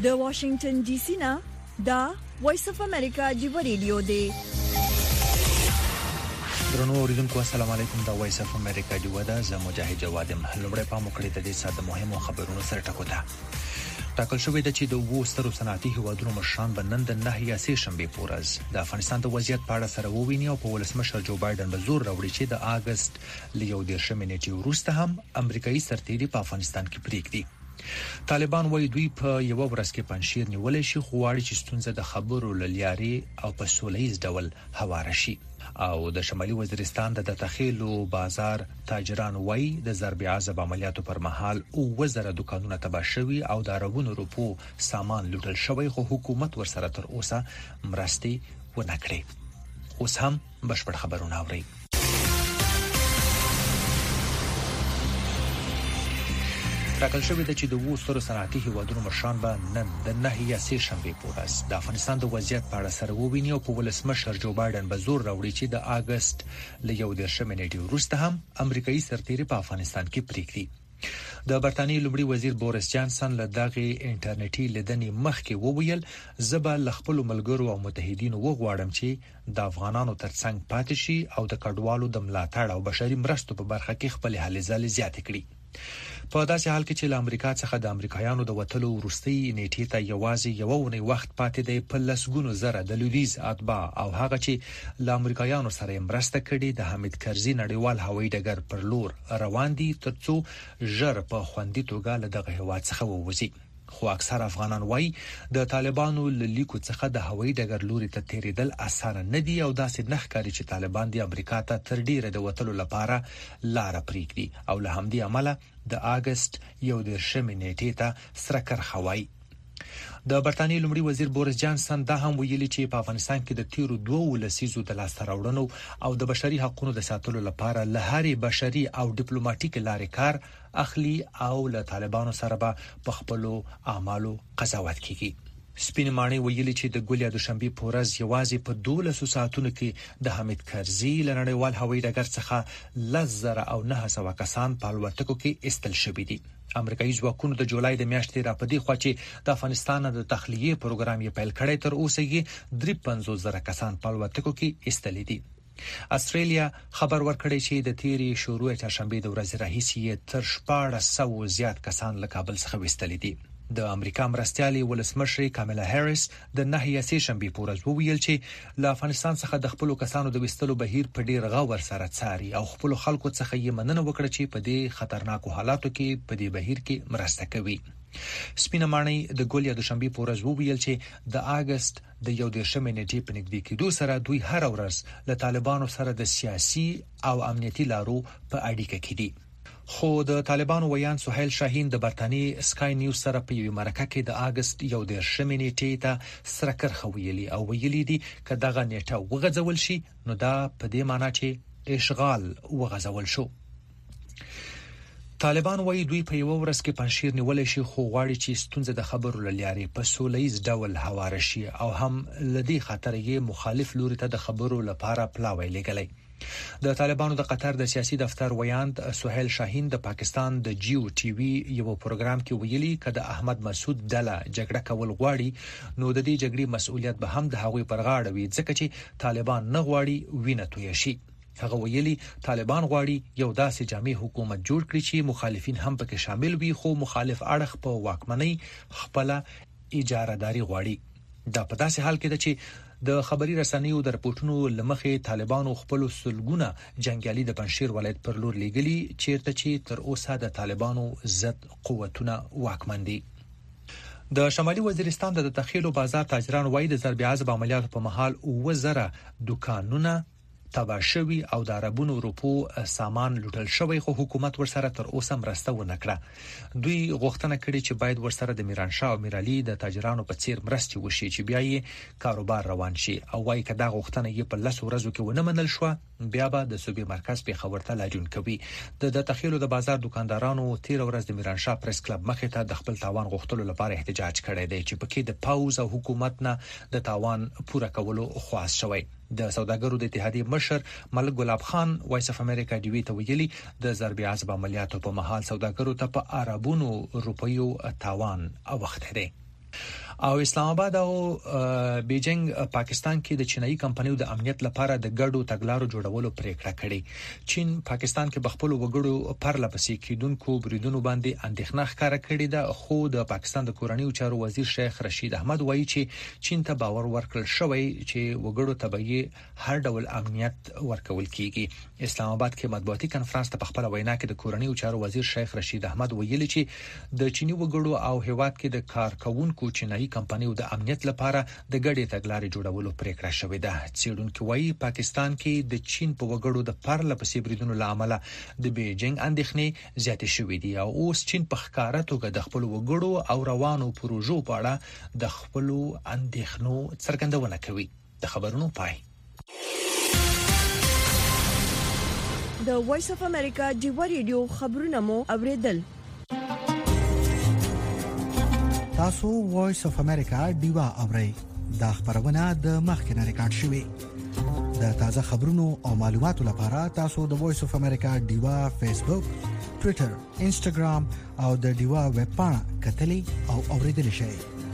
د واشنگټن ډي سي نه دا وایس اف امریکا دی ریډیو دی. درنو اوریدونکو السلام علیکم. دا وایس اف امریکا دی ودا ز مجاهد جواد لومړی پام وکړی د دې ساده مهمو خبرونو سره ټکوته. ټاکل شوې ده چې د وسترو صنعتي هیوادونو مشران به نن د 9 یا 3 شنبه پورز د افغانستان د وضعیت په اړه سره وویني او په ولسمشر جو بایدن به زور راوړي چې د اگست لیو د شمنېټي وروسته هم امریکایي سرتیري په افغانستان کې پریږدي. طالبان وایي دوی په یو ورځ کې پنځیر نیولې شي خو واړي چې ستونزه د خبرو للیاري او په سولهییز ډول هواره شي. او د شمالي وزیرستان د تخیلو بازار تاجران وایي د ضرب عذاب عملیاتو پر مهال او وزره دکانونه تباه شوي او د عربونو روپو سامان لوټل شوی خو حکومت ورسره تر اوسه مرستې ونه کړې. اوس هم بشپړ خبرونه اورئ. ټاکل شوې ده چې د وسترو صنعتي هیوادونو مشران به نن د 9 یا 3 شنبه پورز د افغانستان د وضعیت په اړه سره وویني او په ولسمشر جو بایدن به زور راوړي چې د اگست لیو د شمنېټي وروسته هم امریکایي سرتیري په افغانستان کې پریږدي. د برتانیې لومړي وزیر بوریس جانسن له دغه انټرنیټي لیدنې مخکې وویل زبا لخپل ملګرو او متحدینو وغواړم چې د افغانانو ترڅنګ پاتې شي او د کډوالو د ملاتړ او بشري مرستو په برخه کې خپل هلې ځلې زیاتې کړي. په داسې حال کې چې له امریکا څخه د امریکایانو د وټلو وروستي نیټې ته یوازې یو ونی وخت پاتې دی په لسګونو زره د لویدیز اتباع او هغه چې له امریکایانو سره مرسته کړي د حمید کرزي نړیوال هوایي ډګر پر لور روان دي ترڅو ژر په خوندي توګه له دغه هیواد څخه ووځي. خو اکثر افغانان وایي د طالبانو لیکو څخه د هوایي ډګر لوري ته تیریدل اسانه نه دي او داسې نه ښکاري چې طالبان د امریکا ته تر ډیره د وټلو لپاره لار پریږدي او له همدې عمله د اگست یو د شمې نیټې ته سره کرخوي. د برتانیې لومړي وزیر بوریس جانسن دا هم ویلي چې په افغانستان کې د تیرو 2 لسیزو د لاسته راوړنو او د بشري حقوقو د ساتلو لپاره له هرې بشري او ډیپلوماټیک لارې کار اخلي او له طالبانو سره به په خپل اعمالو قضاوت کوي. سپین ماڼۍ ویلي چې د ګولیا دوشنبه پورز یوازې په 12 ساعتونو کې د حمید کرزي لنړیوال هوایي ډګر څخه 10900 کسان په الوتکو کې استل شوي دي. امریکایي ځواکونو د جولای د میاشتې راپدې خوا چې د افغانستان د تخلیه پروګرام یې پیل کړی تر اوسه یې 53000 کسان په الوتکو کې استل دي. استرالیا خبر ورکړی چې د تیری شروع چهارشنبه د ورځې راهیسې تر 1400 زیات کسان له کابل څخه وستل دي. د امریکا مرستيالي ولسمشر کاملا هریس د 9 یا 3 شنبه پورز وویل چې له افغانستان څخه د خپل کسانو د وستلو بهیر په ډیر غور سره څاري او خپل خلکو څخه یې مننه وکړه چې په دې خطرناکو حالاتو کې په دې بهیر کې مرسته کوي. سپینه ماڼۍ د ګولیا دوشنبه پورز وویل چې د اگست د یو د شمې نیټې په نږدې کېدو سره دوی هر ورځ له طالبانو سره د سیاسي او امنیتي لارو په اړیکه کې دي. خو د طالبانو ویان سهیل شاهین د برتانیې سکای نیوز سره په یوه مرکه کې د اگست یو د شمې نیټې ته سره کرخویلی او ویلي دي چې دغه نیټه وغځول شي نو دا په دې معنی چې اشغال وغځول شو. طالبان وایي دوی په یو ورځ کې پنځیر نیولې شي خو غواړي چې ستونزه د خبرو للیاري په سولهییز ډول هواره شي او هم لدی خطر یې مخالف لوري ته د خبرو لپاره پلاوی لګلای. د طالبانو د قطر د سیاسي دفتر ویاند سهیل شاهین د پاکستان د جیو ټي وي یو پروګرام کې ویلي کده احمد مسعود ډله جګړه کول غواړي نو د دې جګړې مسؤلیت به هم د هغوی پر غاړه وي ځکه چې طالبان نه غواړي وینه توی شي. هغه ویلي طالبان غواړي یو داسې جامع حکومت جوړ کړي چې مخالفین هم پکې شامل وي خو مخالف اړخ په واکمنۍ خپل اجاره داری غواړي. دا په داسې حال کې ده چې د خبري رسنیو د رپورټونو لمخې طالبانو خپل سلګونه جنگیالي د پنځیر ولایت پر لور لیږلي چیرته چې تر اوسه د طالبانو ضد قوتونه واکمن دي. د شمالي وزیرستان د تخیلو بازار تاجران وایي د ضرب عذاب عملیاتو په مهال 2000 دکانونه تباه شوي او د عربونو روپو سامان لوټل شوی خو حکومت ورسره تر اوسه مرسته ونه کړه. دوی غوښتنه کړې چې باید ورسره د میرانشاه او میرعلی د تاجرانو په څیر مرستې وشي چې بیا یې کاروبار روان شي او وايي کدا غوښتنه یې په 10 ورځو کې ونه منل شو بیا به د صوبې مرکز په خبرته لاجون کوي. د تخیلو د بازار دکاندارانو 13 ورځ د میرانشاه پریس کلب مخې ته د خپل تاوان غوښتلو لپاره احتجاج کړی دی چې پکې د پاوز او حکومت نه د تاوان پوره کولو خواست شوی. د سوداګرو د اتحادیې مشر ملک ګلاب خان وایس اف امریکا دی وی ته ویلي د ضرب عذاب عملیاتو په محل سوداګرو ته په عربونو روپیو تاوان اوخته دي. او اسلام آباد او بیجینګ پاکستان کې د چینایي کمپنیو د امنیت لپاره د ګډو تګلارو جوړولو پریکړه کړې. چین پاکستان کې بخپل وګړو پرله پسې کېدونکو بریدونو باندې اندېښنه ښکاره کړې ده، خو د پاکستان د کورنیو چارو وزیر شیخ رشید احمد وایي چې چین ته باور ورکړل شوی چې وګړو ته به هر ډول امنیت ورکول کیږي. اسلام آباد کې مطبوعاتي کنفرانس ته په خپل وینا کې د کورنیو چارو وزیر شیخ رشید احمد ویلي چې د چینی وګړو او هیواد کې د کارکونکو چینایي کمپنیو د امنیت لپاره د ګډې تګلارې جوړولو پریکړه شوې ده. څېړونکو وایي پاکستان کې د چین په وګړو د پرله پسې بریدونو لامل د بیجینګ اندېښنې زیاتې شوې دي او اوس چین په ښکاره توګه د خپل وګړو او روانو پروژو په اړه د خپل اندېښنو څرګندونه کوي. د خبرونو پای. د وایس اف امریکا ډیوا ریډیو خبرونه مو اوریدل. تاسو وایس اف امریکا ډیوا اورئ. دا خبرونه د مخکنه ریکارډ شوې. د تازه خبرونو او معلوماتو لپاره تاسو د وایس اف امریکا ډیوا فیسبوک، ټوئیټر، انسټاګرام او د ډیوا ویب پاڼه کتلي او اوریدل شئ.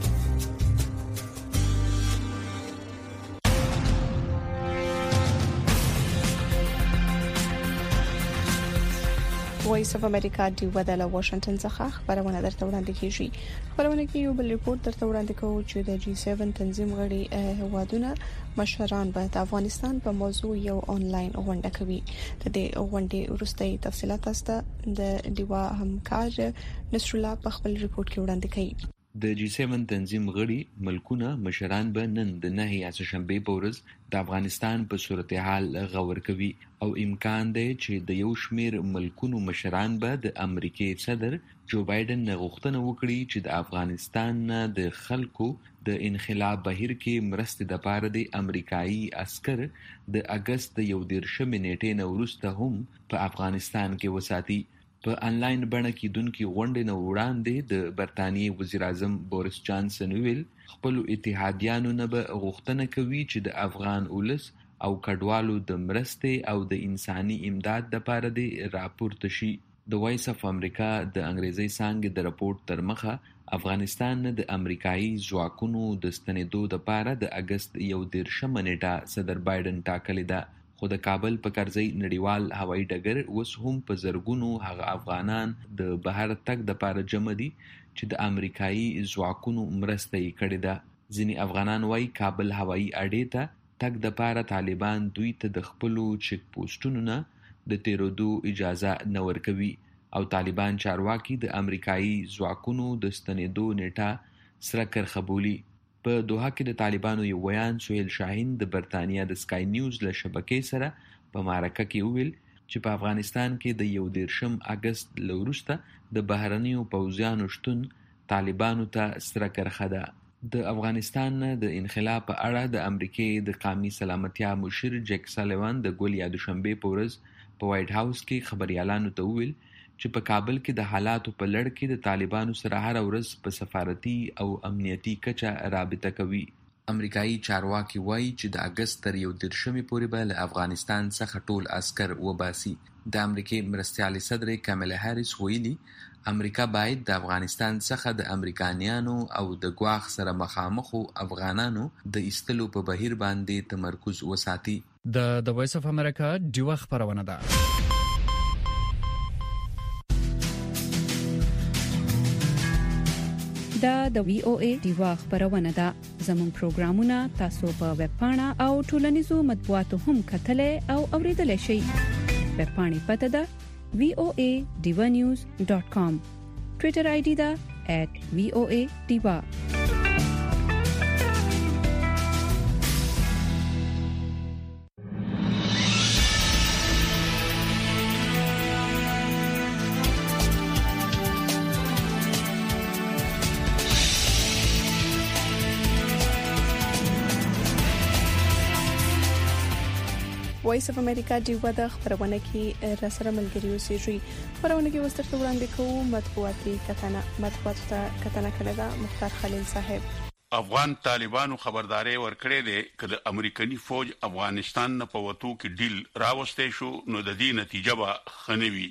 وایس اف امریکا دی ودله واشنگټن څخه خبرونه درته وړاندې کیږي. خبرونه کې یو بل ریپورت درته وړاندې کوو چې د G7 تنظیم غړي هوادونه مشران به د افغانستان په موضوع یو آنلاین غونډه کوي. د دې غونډې وروستۍ تفصيلات تاسو د دیوا همکار نصر الله په خپل ریپورت کې وړاندې کوي. د G7 تنظیم غړي ملکونه مشران به نن د 9 سهشنبه په ورځ د افغانستان په صورتحال غور کوي او امکان دی چې د یو شمیر ملکونو مشران به د امریکای صدر جو بایدن غوښتنه وکړي چې د افغانستان د خلکو د انخلاب بهیر کې مرستې د پاره د امریکایي عسكر د اگست د 11 نیټې نه وروسته هم په افغانستان کې وساتي. په انلاین بڼه کې دونکو غونډې نو وړاندې د برتانیې وزیر اعظم بوریس جانسن ویل خپل اتحادیانو نه به غوښتنه کوي چې د افغان اولس او کډوالو د مرستې او د انساني امداد لپاره د راپورته شي. د وایس اف امریکا د انګریزي څانګې د راپورټ تر مخه افغانستان د امریکایي ځواکونو د ستنېدو لپاره د اگست 11 نیټه صدر بایدن ټاکلې ده، خو د کابل په کرځي نړیوال هوایي ډګر اوس هم په زرګونو هغه افغانان د بهر تګ د پاره جمع دي چې د امریکایي ځواکونو مرسته یې کړې ده. ځینې افغانان وايي کابل هوایي اډې ته تګ د پاره طالبان دوی ته د خپلو چیک پوسټونو نه د تیرودو اجازه نه ورکوي او طالبان چارواکي د امریکایي ځواکونو د ستنېدو نیټه سره کرخبولي. په دوحه کې د طالبانو یو ویان سهیل شاهین د برتانیا د سکای نیوز له شبکې سره په معرکه کې ویل چې په افغانستان کې د 11 اگست لوروسته د بهرنیو پوځیانو شتون طالبانو ته سره کرخه ده. د افغانستان د انخلاب په اړه د امریکای د قومي سلامتیا مشر جیک سالیوان د ګول یا دوشنبه په ورځ په وایټ هاوس کې خبريالانو ته ویل چې په کابل کې د حالاتو په لړ کې د طالبانو سره هر ورځ په سفارتي او امنیتي کچه رابطه کوي. امریکایي چارواکي وایي چې د اگست تر 11 پورې به له افغانستان څخه ټول عسكر وباسي. د امریکای مرستيالي صدر کاملا هاریس ویلي امریکا باید د افغانستان څخه د امریکایانو او د ګواخ سره مخامخو افغانانو د ایستلو په بهیر باندې تمرکز وساتي. د وایس اف امریکا ډیوا خبرونه ده. دا د وی او ای ډیوا خبرونه ده. زموږ پروګرامونه تاسو په ویب پاڼه او ټولنیزو مطبوعاتو هم کتلای او اوریدلای شئ. ویب پاڼې پته ده voanews.com. ټوئیټر آی ډی ده @voa_diva. وایس اف امریکا دی ودا خبرونه کې رسره ملګری اوسېږي. خبرونه کې وسترته وړاندې کوو مطبوعاتي کتنه کړه مختار خلیل صاحب. افغان طالبانو خبرداري ورکړې ده چې د امریکایي فوج افغانستان نه په وټو کې ډیل راوستي شو نو د دې نتیجه به خنوي.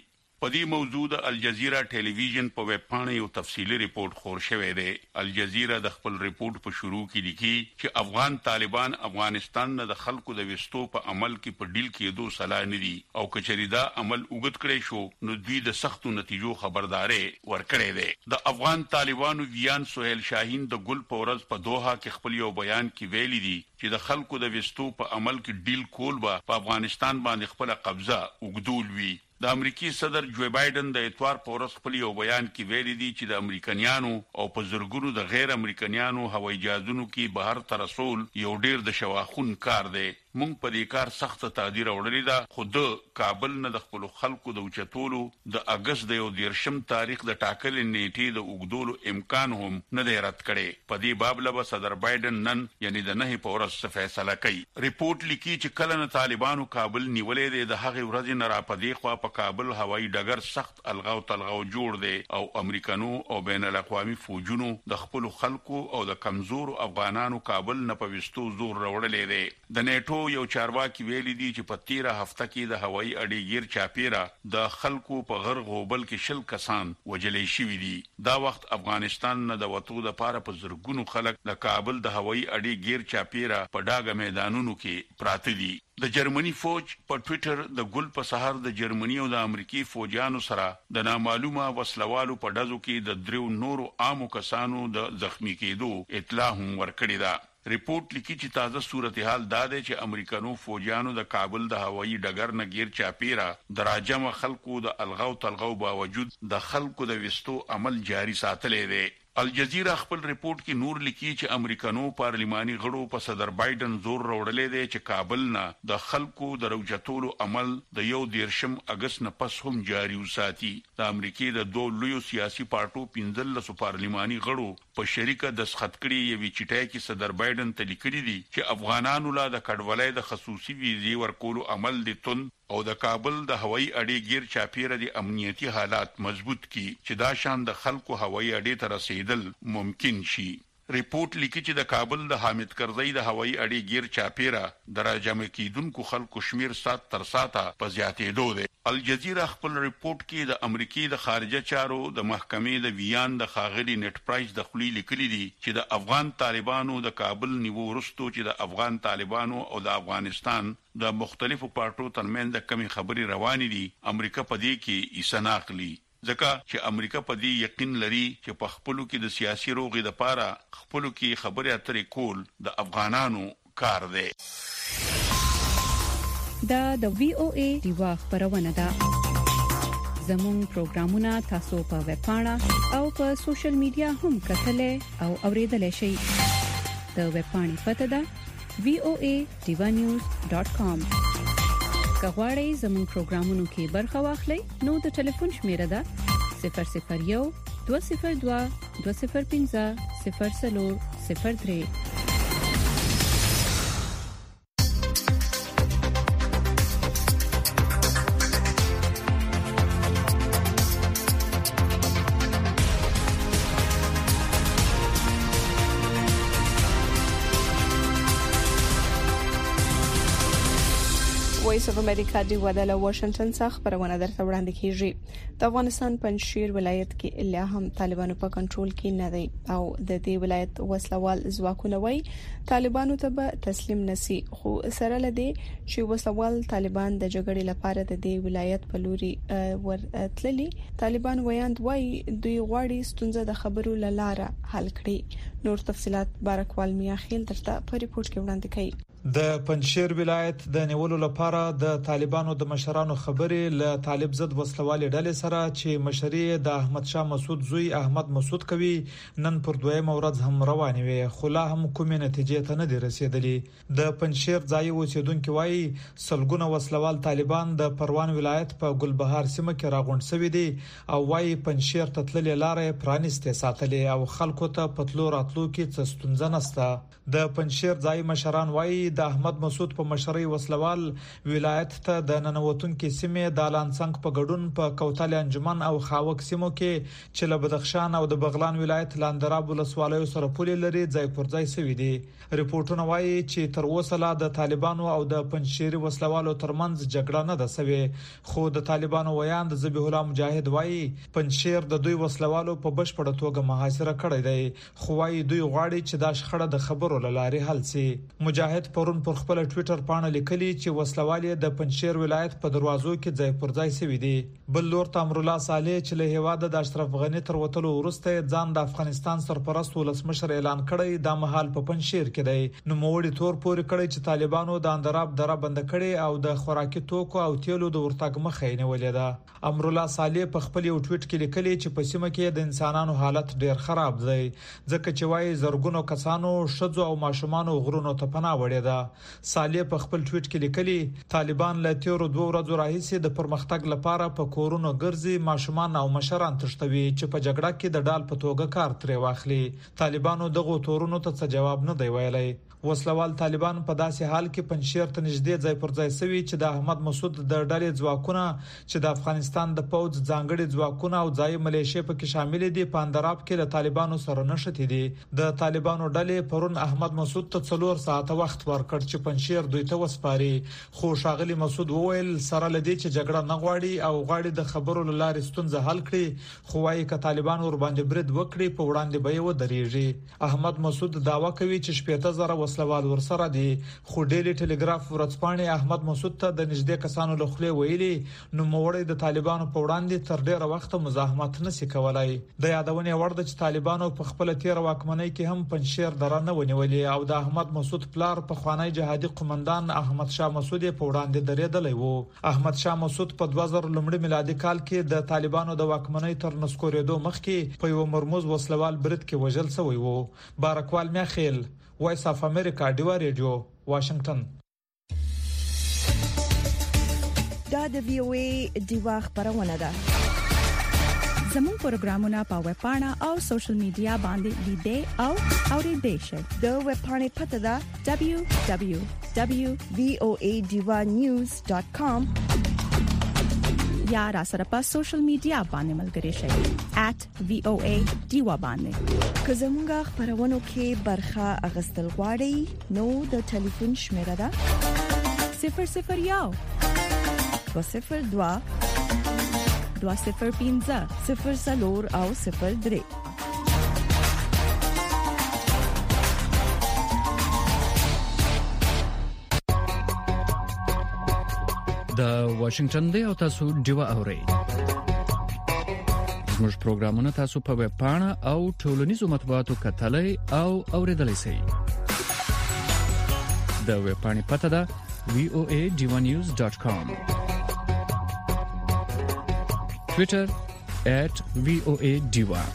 په دې موضوع د الجزیره ټلویزیون په ویب پاڼه یو تفصیلی ریپورت خور شوی دی. الجزیره د خپل ریپورت په شروع کې لیکي چې افغان طالبان افغانستان نه د خلکو د وستو په عمل کې په ډیل کېدو صلاح نه دي او کچری دا عمل وګت کړی شو نو دوی د سختو نتیجو خبرداري ورکړې ده. د افغان طالبانو ویان سہیل شاهین د ګل پورز په دوحه کې خپل یو بیان کې ویلي دي چې د خلکو د وستو په عمل کې ډیل کول به په افغانستان باندې خپل قبضه وګدول وي. د امریکای صدر جو بایدن د اتوار په ورځ خپل یو بیان کې ویلي دي چې د امریکایانو او په زرګونو د غیر امریکایانو هوایي جهازونو کې بهر تر رسول یو ډیر د شواخون کار دی. مونږ په دې کار سخت تقدیر اورلې ده. خود کابل نه د خپل خلکو د اوچتولو د اگست د 13 تاریخ د ټاکلې نیټې د وګدولو امکان هم نه دی رد کړي. په دې باب له صدر بایدن نن یعنی د نه په ورځ فیصله کوي. ریپورت لیکي چې کله نه طالبانو کابل نیولې ده د هغه ورځ نه را پدې خو په کابل هوایي ډګر سخت الغاو تلغاو جوړ دی او امریکانو او بین الاقوامي فوجونو د خپل خلکو او د کمزور افغانانو کابل نه پويستو زور راوړلې دی. د نیټو یو چارواکي ویلي دي چې په 13 هفته کې د هوایي اډې غیر چاپیره د خلکو په غرغ وبل کې شل کسان وجلې شوي دي. دا وخت افغانستان نه د وټو د پاره په زرګونو خلک د کابل د هوایي اډې غیر چاپیره په ډاګه میدانونو کې پراته دي. د جرمني فوج په ټوئیټر د ګل په سحر د جرمني او د امریکای فوجانو سره د نامعلومه وسلوالو په ډزو کې د دریو نورو عامو کسانو د زخمی کېدو اطلاع هم ورکړې ده. ریپورت لیکي چې تازه صورتحال دا دی چې امریکانو فوجانو د کابل د هوایي ډګر نه غیر چاپیره د راجمه خلکو د الغاو تلغاو باوجود د خلکو د وستو عمل جاری ساتلې دی. الجزیره خپل ریپورت کې نور لیکي چې امریکانو پارلماني غړو په صدر بایدن زور راوړلې دی چې کابل نه د خلکو د روجتولو عمل د 13 اگست نه پس هم جاری وساتي. د امریکای د دوه لویو سیاسي پارټو 15 پارلماني غړو په شریکه د سخت کړي یوې چټای کې صدر بایدن ته لیکلي دي چې افغانانو لا د کډوالۍ د خصوصي ویزې ورکولو عمل دي تون او د کابل د هوایي اډې غیر چاپیره د امنیتي حالات مضبوط کی چې دا شان د خلکو هوایي اډې ته رسیدل ممکن شي. ریپورت لیکي چې د کابل د حامد کرزی د هوایي اډې غیر چاپیره د راجمع کیدونکو خلکو شمیر سات تر ساته په زیاتېدو دی. الجزیره خپل ریپورت کې د امریکای د خارجه چارو د محکمې د ویان د خاغلی نت پرایس د خلی لیکلي دي چې د افغان طالبانو د کابل نیو ورستو چې د افغان طالبانو او د افغانستان د مختلفو پارټو ترمنځ د کمی خبري روانې دي. امریکا په دې کې ایسناقلی ځکه چې امریکا په دې یقین لري چې په خپلو کې د سیاسي روغې د پاره خپلو کې خبرې اترې کول د افغانانو کار دی. دا د وی او ای دیوا خبرونه ده. زموږ پروگرامونه تاسو په ویب پاڼه او په سوشل میډیا هم کتلې او اوریدلای شئ. د ویب پاڼې پته ده voanews.com. کغواړئ زموږ پروگرامونو کې برخه واخلئ نو د ټلیفون شمیره ده 001 202 205 0403. وایس اف امریکا دی ودله واشنگټن څخه خبرونه درته وړاندې کیږي. د افغانستان پنځشیر ولایت کې لا هم طالبانو په کنټرول کې نه دی او د دې ولایت وسلوال ځواکونه وایي طالبانو ته به تسلیم نشي. خو سره لدی چې وسلوال طالبان د جګړې لپاره د دې ولایت په لوري ورتللي. طالبان وایي دوی غواړي ستونزه د خبرو لاره حل کړي. نور تفصيلات بارکوال میاخیل درته په ریپورت کې وړاندې کړي. د پنځشیر ولایت د نیولو لپاره د طالبانو د مشرانو خبرې له طالب ضد وسلوال ډلې سره چې مشري د احمد شاه مسعود زوی احمد مسعود کوي نن پر دویمه ورځ هم روانې وي خو لا هم کومې نتیجې ته نه دي رسیدلې. د پنځشیر ځای اوسیدونکو وايي سلګونه وسلوال طالبان د پروان ولایت په ګلبهار سیمه کې راغونډ شوي دي او وايي پنځشیر ته تللې لارې پرانیسته ساتلې او خلکو ته پتلو راتلو کې څه ستونزه نشته. د پنځشیر ځای مشران وايي د احمد مسعود په مشرۍ وسلوال ولایت ته د ننوتونکو سیمې د لانڅنګ په ګډون په کوتل انجمن او خاوک سیمو کې چې له بدخشان او د بغلان ولایت لاندراب ولسوالیو سره پولې لري ځای پر ځای شوی دي. ریپورتونه وایي چې تر اوسه لا د طالبانو او د پنځشيري وسلوالو ترمنځ جګړه نه ده شوې، خو د طالبانو ویاند ذبیح الله مجاهد وایي پنځشیر د دوی وسلوالو په بشپړه توګه محاصره کړی دی، خو وايي دوی غواړي چې دا شخړه د خبرو لارې حل شي. مجاهد پرون پر خپل ټوئیټر باندې لیکلي چې وسلوالي د پنځشیر ولایت په دروازو کې ځای پر ځای شوی دي. بل لور امر الله صالح چې له هواده د اشرف غنی تر وټلو ورسته ځان د افغانستان سرپرست ولسمشر اعلان کړی د مهال په پنځشیر کې دی. نو موړي تور پورې کړی چې طالبانو د اندراب دره بند کړي او د خوراکي توکو او تیلو د ورتګ مخه یې نیولې ده. امر الله صالح په خپل یو ټویټ کې لیکلي چې په سیمه کې د انسانانو حالت ډیر خراب دی، ځکه چې وايي زرګونو کسانو شذو او ماشومان غرونو ته پناه وړي ده. صالح په خپل ټویټ کې لیکلي طالبان له تیرو 2 ورځو راهیسې د پرمختګ لپاره په کورونو ګرځي، ماشومان او مشران تشتوي چې په جګړه کې د ډال په توګه کار ترې واخلي. طالبانو دغه تورونو ته څه جواب نه دی ویلي. وسلوال طالبان په داسې حال کې پنځشیر ته نږدې ځای پر ځای شوی چې د احمد مسعود د ډلې ځواکونه چې د افغانستان د پوځ ځانګړي ځواکونه او ځای ملیشیا په کې شامل دي په اندراب کې له طالبانو سره نشته دي. د طالبانو ډلې پرون احمد مسعود ته 4 ساعته وخت ورکړ چې پنځشیر دوی ته وسپاري، خو شاغلی مسعود وویل سره لدی چې جګړه نه غواړي او غواړي د خبرو لارې ستونزه حل کړي، خو وايي ک طالبان ور باندې برید وکړي په وړاندې به یې ودرېږي. احمد مسعود دعوا کوي چې 70,000 وسلوال ورسره دي، خو ډیلی ټلګراف ورځپاڼې احمد مسعود ته د نږدې کسانو له خولې ویلي نو موړي د طالبانو په وړاندې تر ډیره وخت مزاحمت نشي کولای. د یادونې وړ د طالبانو په خپل تیر واکمنۍ کې هم پنځشیر دره نه ونیولې او د احمد مسعود پلار په خوانی جهادي قومندان احمد شاه مسعود په وړاندې درېدلی وو. احمد شاه مسعود په 2000 لومړي میلادي کال کې د طالبانو د واکمنۍ تر نسکورېدو مخکې په یو مرموز وسلوال برید کې وژل شوی وو. بارکوال میاخیل، وایس اف امریکا، ډیوا ریډیو، واشنگټن. دا د وی او ای ډیوا خبرونه ده. زموږ پروګرامونه په ویب پاڼه او سوشل میډیا باندې لیدئ او اوریدئ شئ. د ویب پاڼې پته ده www.voanews.com یا را سره په سوشل میډیا باندې ملګري شئ @voa_diwa باندې. که زموږ خبرونو کې برخه اغستل غواړئ نو د ټلیفون شمیره ده 001 202 205 00 او 03. د واشنگټن دی او تاسو ډیوا اورئ. زموږ پروګرامونه تاسو په ویب پاڼه او ټولنیزو مطبوعاتو کتلای او اوریدلای شئ. د ویب پاڼې پته ده voanews.com. Twitter @voadiva.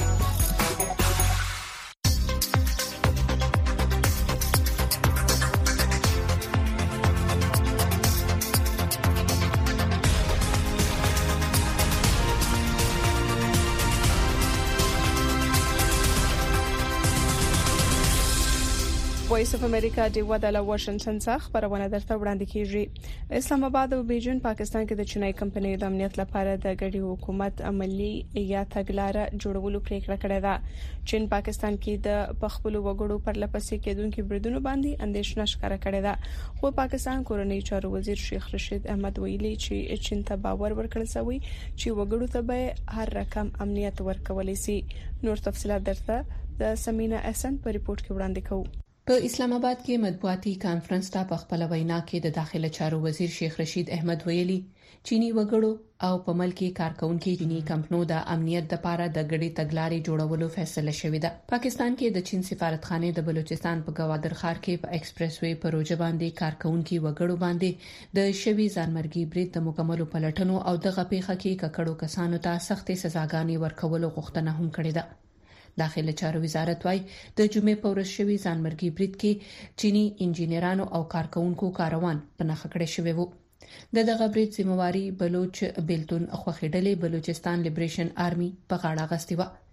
وایس اف امریکا د ودله واشنگټن څخه خبرونه درته وړاندې کیږي. اسلام آباد او بیجین پاکستان کې د چینای کمپنۍ د امنیت لپاره د ګډي حکومت عملی یا تګلارې جوړولو پریکړه کړې ده. چین پاکستان کې د پخپلو وګړو پر لپسې کېدونکو بریدونو باندې اندېښنه ښکاره کړې ده. خو پاکستان کورنۍ چارو وزیر شیخ رشید احمد ویلي چې چین ته باور ورکړل شوی چې وګړو ته به هر رقم امنیت ورکول شي. نور تفصيلات درته د سمینا احسن په ریپورت کې وړاندې کوو. په اسلام آباد کې مطبوعاتي کانفرنس ته په خپل وینا کې د داخله چارو وزیر شیخ رشید احمد ویلي چینی وګړو او په ملک کارکونکو چینی کمپنیو د امنیت لپاره د ګډي تګلارې جوړولو فیصله شوې ده. پاکستان کې د چین سفارتخانه د بلوچستان په گوادر ښار کې په ایکسپریس وې پروژه باندې کارکونکو وګړو باندې د شوی ځانمرګي برید د مکملو پلټنو او د غپېخه کې ککړو کسانو ته سختې سزاګانې ورکولو غوښتنه هم کړې ده. داخله چارو وزارت وايي د جمعې په ورځ شوی ځانمرګي برید کې چینی انجینرانو او کارکونکو کاروان په نخښه کړی شوی وو. دغه برید ذمہواری بلوچ بیلتون خوخیډلې بلوچستان لیبریشن آرمي په غاړه غستې و.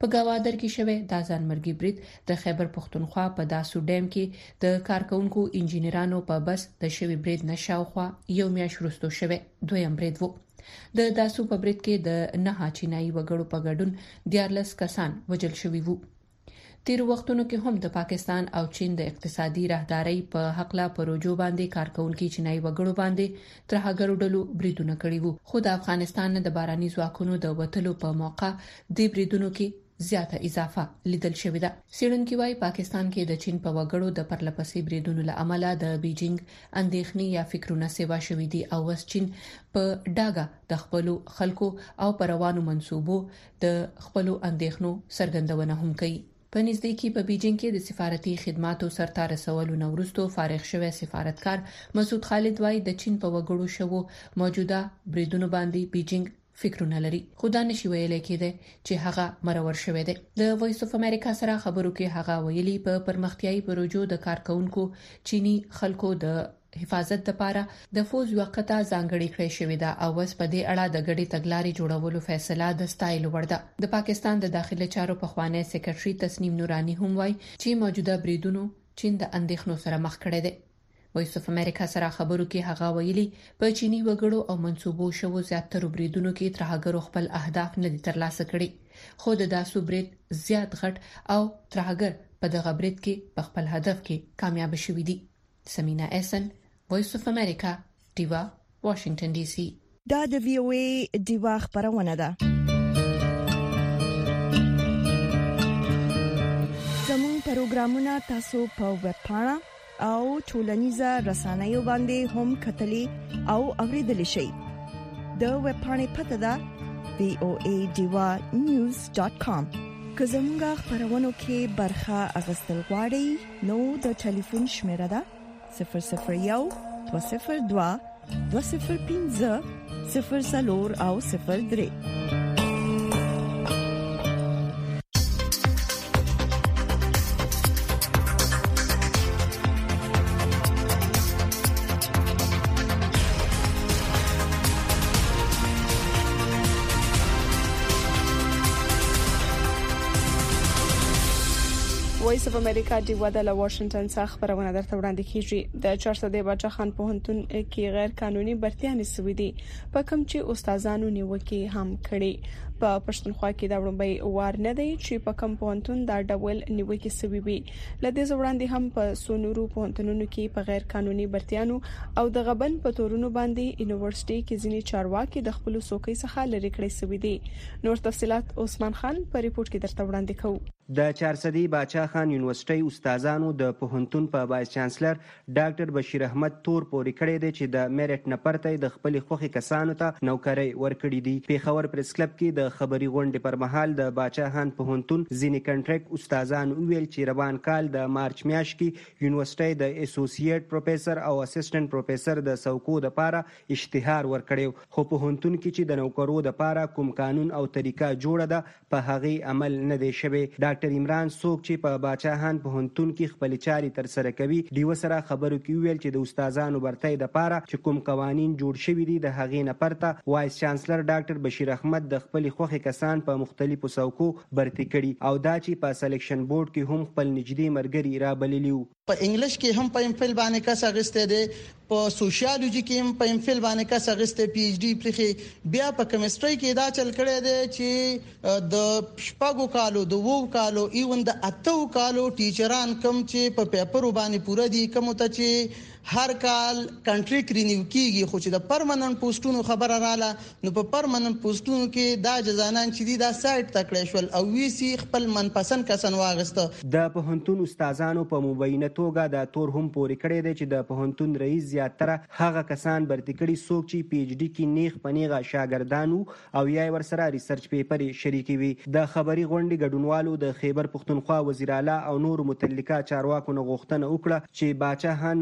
په گاوادر کې شوه د ځانمرګي برید د خیبر پختونخوا په داسو ډیم کې د کارکونکو انجینرانو په بس د شوی برید نشاوخوا یو میاشت وروسته شوه دویم برید وو. د داسو په برید کې د نه چینایي وګړو په ګډون 14 کسان وژل شوي وو. تیر وختونو کې هم د پاکستان او چین د اقتصادي راهدارۍ په حق لا پروژو باندې کارکونکو چینایي وګړو باندې ترهګرو ډلو بریدونه کړي وو. خو د افغانستان د باراني ځواکونو د وټلو په موقع د بریدونو کې زیاته اضافه لیدل شوې ده. سیړونکو وايي پاکستان کې د چین په وګړو د پرلپسې بریدونو له امله د بیجینګ اندېښنې یا فکرونه سیوا شوې دي او وس چین په ډاګه د خپل خلکو او پروانو منسوبو د خپل اندېښنو څرګندونه هم کوي. په نږدې کې په بیجینګ کې د سفارتي خدماتو سرته رسولو نورستو فارغ شوی سفارتکار مسعود خالد وايي د چین په وګړو شوو موجوده بریدونو باندې بیجینګ فکرونه لري. خدا نشي ویلای کېده چې هغه مرور شوی دی. د وایس اف امریکا سره خبرو کې هغه ویلي په پرمختیايي پروژو د کارکونکو چینی خلکو د حفاظت لپاره د فوز وقته ځانګړي کړی شوې ده او اوس په دې اړه د غړي تګلارې جوړولو فیصله د ستایل وړ ده. د پاکستان د داخلي چارو پخوانی سیکریټري تسنیم نورانی هم وایي چې موجوده بریدونو چین د اندېښنو سره مخ کړی دی. وایس اف امریکا سره خبرو کې هغه ویلي په چینی وګړو او منسوبو شوو زیاتره بریدونو کې ترهګرو خپل اهداف نه دي ترلاسه کړي خو د داسو برید زیات غټ او ترهګر په دغه برید کې په خپل هدف کې کامیاب شوي دي. سمینا احسن Voice of America, دیوا، واشنگټن ډي سي. دا د وی او ای دیوا خبرونه ده. زموږ پروګرامونه تاسو په ویب پاڼه او ټولنیزه رسنیو باندې هم کتلی او اوریدلی شئ. د ویب پاڼې پته ده voadiwa.news.com. که زموږ خبرونه کې برخه اغوستل غواړئ نو د ټلیفون شمیره ده 001-202-205-00 او 03. وایس اف امریکا دی ودا له واشنگټن څخه خبرونه درته وړاندې کیږي. د 400 باچا خان پوهنتون کې غیر قانوني برتیانې سوي دي په کوم چې استادانو نیوکه هم کړي. په پښتونخوا کې دا وړاندې وار نه دی چې په کوم پوهنتون دا ډول نیوکه سوي وي. لدې وړاندې هم په سونورو پوهنتونونو کې په غیر قانوني برتیانو او د غبن په تورونو باندې یونیورسيټي کې ځینی چارواکي د خپل سوکۍ څخه لری کړی سوي دي. نور تفصيلات عثمان خان په ریپورت کې درته وړاندې کوو. د 400 باچا خان یونیورسيټي استادانو د پوهنتون په وایس چانسلر ډاکټر بشیر احمد تور پورې کړی دی چې د میرټ نه پرته د خپل خوخي کسانو ته نوکری ورکړي دي. پیښور پریس کلب کې د خبري غونډې پر مهال د باچا خان پوهنتون ځینې کنټریکټ استادان ویل چې روان کال د مارچ میاشت کې یونیورسيټي د اسوسییټ پروفیسور او اسسټنټ پروفیسور د څوکو د لپاره اشتهار ورکړیو خو پوهنتون کې چې د نوکرو د لپاره کوم قانون او طریقه جوړه ده په هغه عمل نه دی شوی. ډاکټر عمران څوک چې په باچا خان پوهنتون کې خپل چاري تر سره کوي دیو سره خبرو کې ویل چې د استادانو برتۍ د لپاره چې کوم قوانين جوړ شوی دي د هغې نه پرته وایس چانسلر ډاکټر بشیر احمد د خپل خوخي کسان په مختلفو څوکو برتي کړي او دا چې په سلیکشن بورډ کې هم خپل نږدې مرګري را بللیو. په انګلیش کې هم په امفل باندې کس اغسته دي، په سوشیالوجي کې هم په امفل باندې کس اغسته پی ایچ ډی پرخي، بیا په کیمستري کې دا چل کړی دی چې د شپږو کالو د وو کالو ایون د اتو کالو ټیچران کم چې په پیپر باندې پوره دي کوم ته چې هر کال کنټریکټ رینیو کیږي خو چې د پرمننت پوسټونو خبره رااله نو په پرمننت پوسټونو کې دا جزانان چې دي دا سایت تکړه شول او وی سي خپل منپسند کسان واغسته. د پوهنتون استادانو په مبینه توګه د تور هم پورې کړی دی چې د پوهنتون رئیس زیاتره هغه کسان برتي کړي څوک چې پی ایچ ډی کې نیغ پنیغه شاګردانو او یا ورسره ریسرچ پیپر شریکي وي. د خبري غونډې ګډونوالو د خیبر پښتونخوا وزیر اعلی او نور متعلقه چارواکو نه غوښتنه وکړه چې باچا خان یونیورسيټي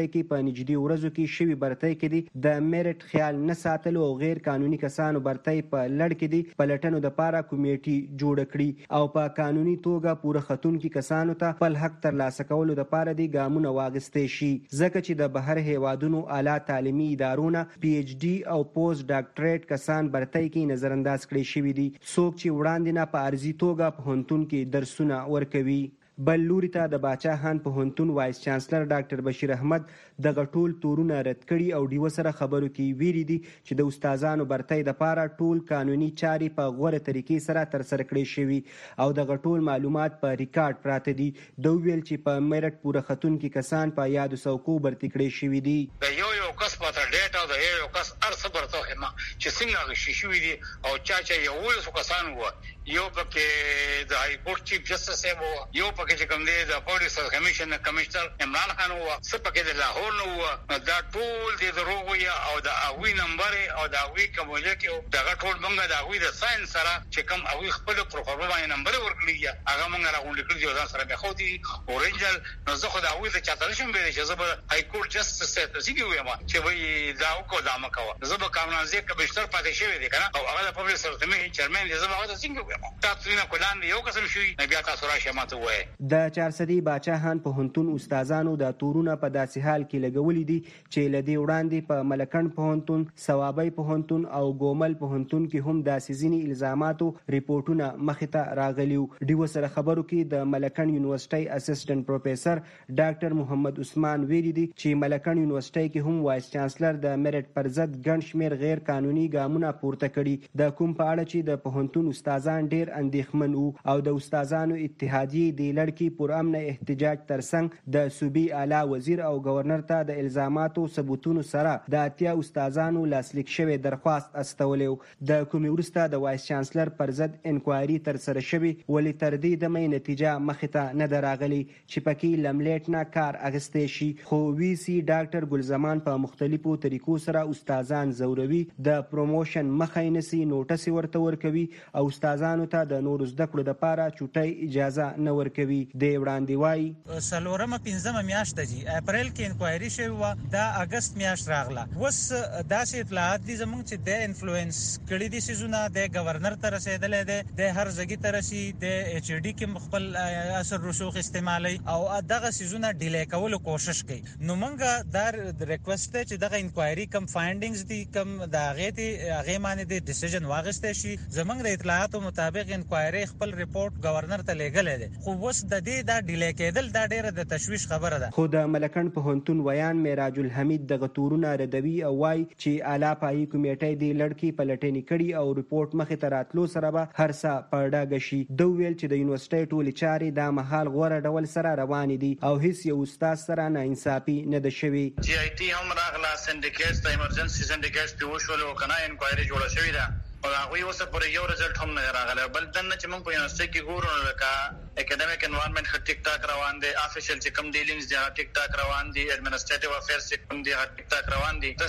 یونیورسيټي کې په نږدې ورځو کې شوی برتۍ کې دي د میرټ خیال نه ساتلو او غیر قانوني کسانو برتۍ په لړ کې دي پلټنو د پاره کمیټي جوړ کړي او په قانوني توګه پوره خاتونکو کسانو ته خپل حق ترلاسه کولو د پاره دي ګامونه واغستې شي ځکه چې د بهر هیوادونو اعلی تعلیمي ادارونه پی ایچ ډي او پوسټ ډاکټریټ کسان برتۍ کې نظر انداز کړي شوی دي څوک چې وړاندې نه په ارزي توګه په پوهنتون کې درسونه ورکوي بل لوري ته د باچا خان پوهنتون وایس چانسلر ډاکټر بشیر احمد د غټول تورونه رد کړي او دیو سره خبرو کې ویري دي چې د استادانو برتۍ د پاره ټول قانوني چاري په غوړه طریقې سره تر سره کړي شوی او د غټول معلومات په ریکارډ پراته دي د ویل چې په میرټ پوره خاتون کې کسان په یاد سوکو برتۍ کړي شوی دي یو کس په تر ډیټا د یو کس ارڅ برته ما چې څنګه غشي شوی دي او چا یو څو کسان وو یو پکې د هاي کورټ چیف جسټس وو یو پکې چې کوم دی د پولیس کمیشن کمشنر عمران خان وو سپکې د لاهور نو دا ټول د دروغ او د اوی نمبر او د اوی کومه کې دا ټول موږ د اوی د ساينس سره چې کوم اوی خپل پروفایل باندې نمبر ورکړي هغه موږ راغونډ کړی دا سره به خو دي اورنجل نو زه خو د اوی ته چاته شم به چې زه به هاي کورټ جسټس ته سیګي وایم چې وای دا کو دا مکو زه به قانوني کمشنر پاتې شوی دی کنه او هغه د پبلک سرټمه چیرمن دی زه به هغه څنګه تاسو نه کولان یو قسم شوی بیا تاسو راشي ماته وای د 400 باچا خان پوهنتون استادانو د تورونه په داسې حال کې لګولې دي چې لدی وړاندې په ملکن پوهنتون ثوابي پوهنتون او ګومل پوهنتون کې هم داسې ځینی الزاماتو ریپورتونه مخته راغلیو دیو سره خبرو کې د ملکن یونیورسيټي اسسټنټ پروفیسور ډاکټر محمد عثمان ویلي دي چې ملکن یونیورسيټي کې هم وایس چانسلر د میرټ پر ضد ګڼ شمېر غیر قانوني ګامونه پورته کړي د کوم په اړه چې د پوهنتون استادان ډیر اندېښمن وو او د استادانو اتحادیه د لړکی پر امن احتجاج ترڅنګ د صوبې اعلی وزیر او گورنر ته د الزاماتو ثبوتونو سره د اتیا استادانو لاسلیک شوی درخواست استولیو د کومي ورسته د وایس چانسلر پر ضد انکوایري تر سره شوی ولې تر دې د مې نتیجه مخته نه دراغلي چې پکې لملیټ نه کار اغستې شي خو وی سي ډاکټر ګلزمان په مختلفو طریقو سره استادان زوروي د پروموشن مخاینسي نوټس ورته ورکوي او استادانو ته د نور زده کړو د پاره چټي اجازه نه ورکوي د وړاندې وای سلورمه 15 میاشت دی اپریل کې انکوایري شوی و د اگست میاشت راغله وس داسې اطلاعات دي زمونږ چې د انفلوئنس کړي دي سيزونه د گورنر تر رسیدلې ده د هر ځګي تر رسي د ایچ ډي کې خپل اثر رسوخ استعمالي او دغه سيزونه ډیلی کولو کوشش کوي نو مونږ دا ریکوست چې دغه انکوایري کم فایندینګز دي کم د هغه معنی د ډیسیژن واغسته شي زمونږ د اطلاعاتو مطابق انکوایري خپل ریپورت گورنر ته لګلې ده خو وس د دې دا ډیلی کېدل دا ډیره د تشویش خبره ده خو د ملکن پوهنتون ویان میراج الحمید د غتورونه ردوی او وای چې اعلی پای کمیټې دی لړکی پلټنی کړي او ریپورت مخه تراتلو سره به هر څه پړډه غشي دوه ویل چې د یونیورسيټي ټول چاري د محل غوړه ډول سره روان دي او هیڅ یو استاد سره نه انصافي نه ده شوی جی آی ټي هم راغلا سندیکیټ د ایمرجنسي سندیکیټ په وشول او کنه انکوایري جوړه شوې ده او هغه اوس پر یو رزلټ هم نه راغلی بل دنه چې موږ په یونیورسيټي کې ګورو لکه اکیډمیک انوایرنمنت ټیک ټاک روان دي افیشل چې کوم ډیلینګز دي ټیک ټاک روان دي ایڈمنسټریټیو افیرز چې کوم دي ټیک ټاک روان دي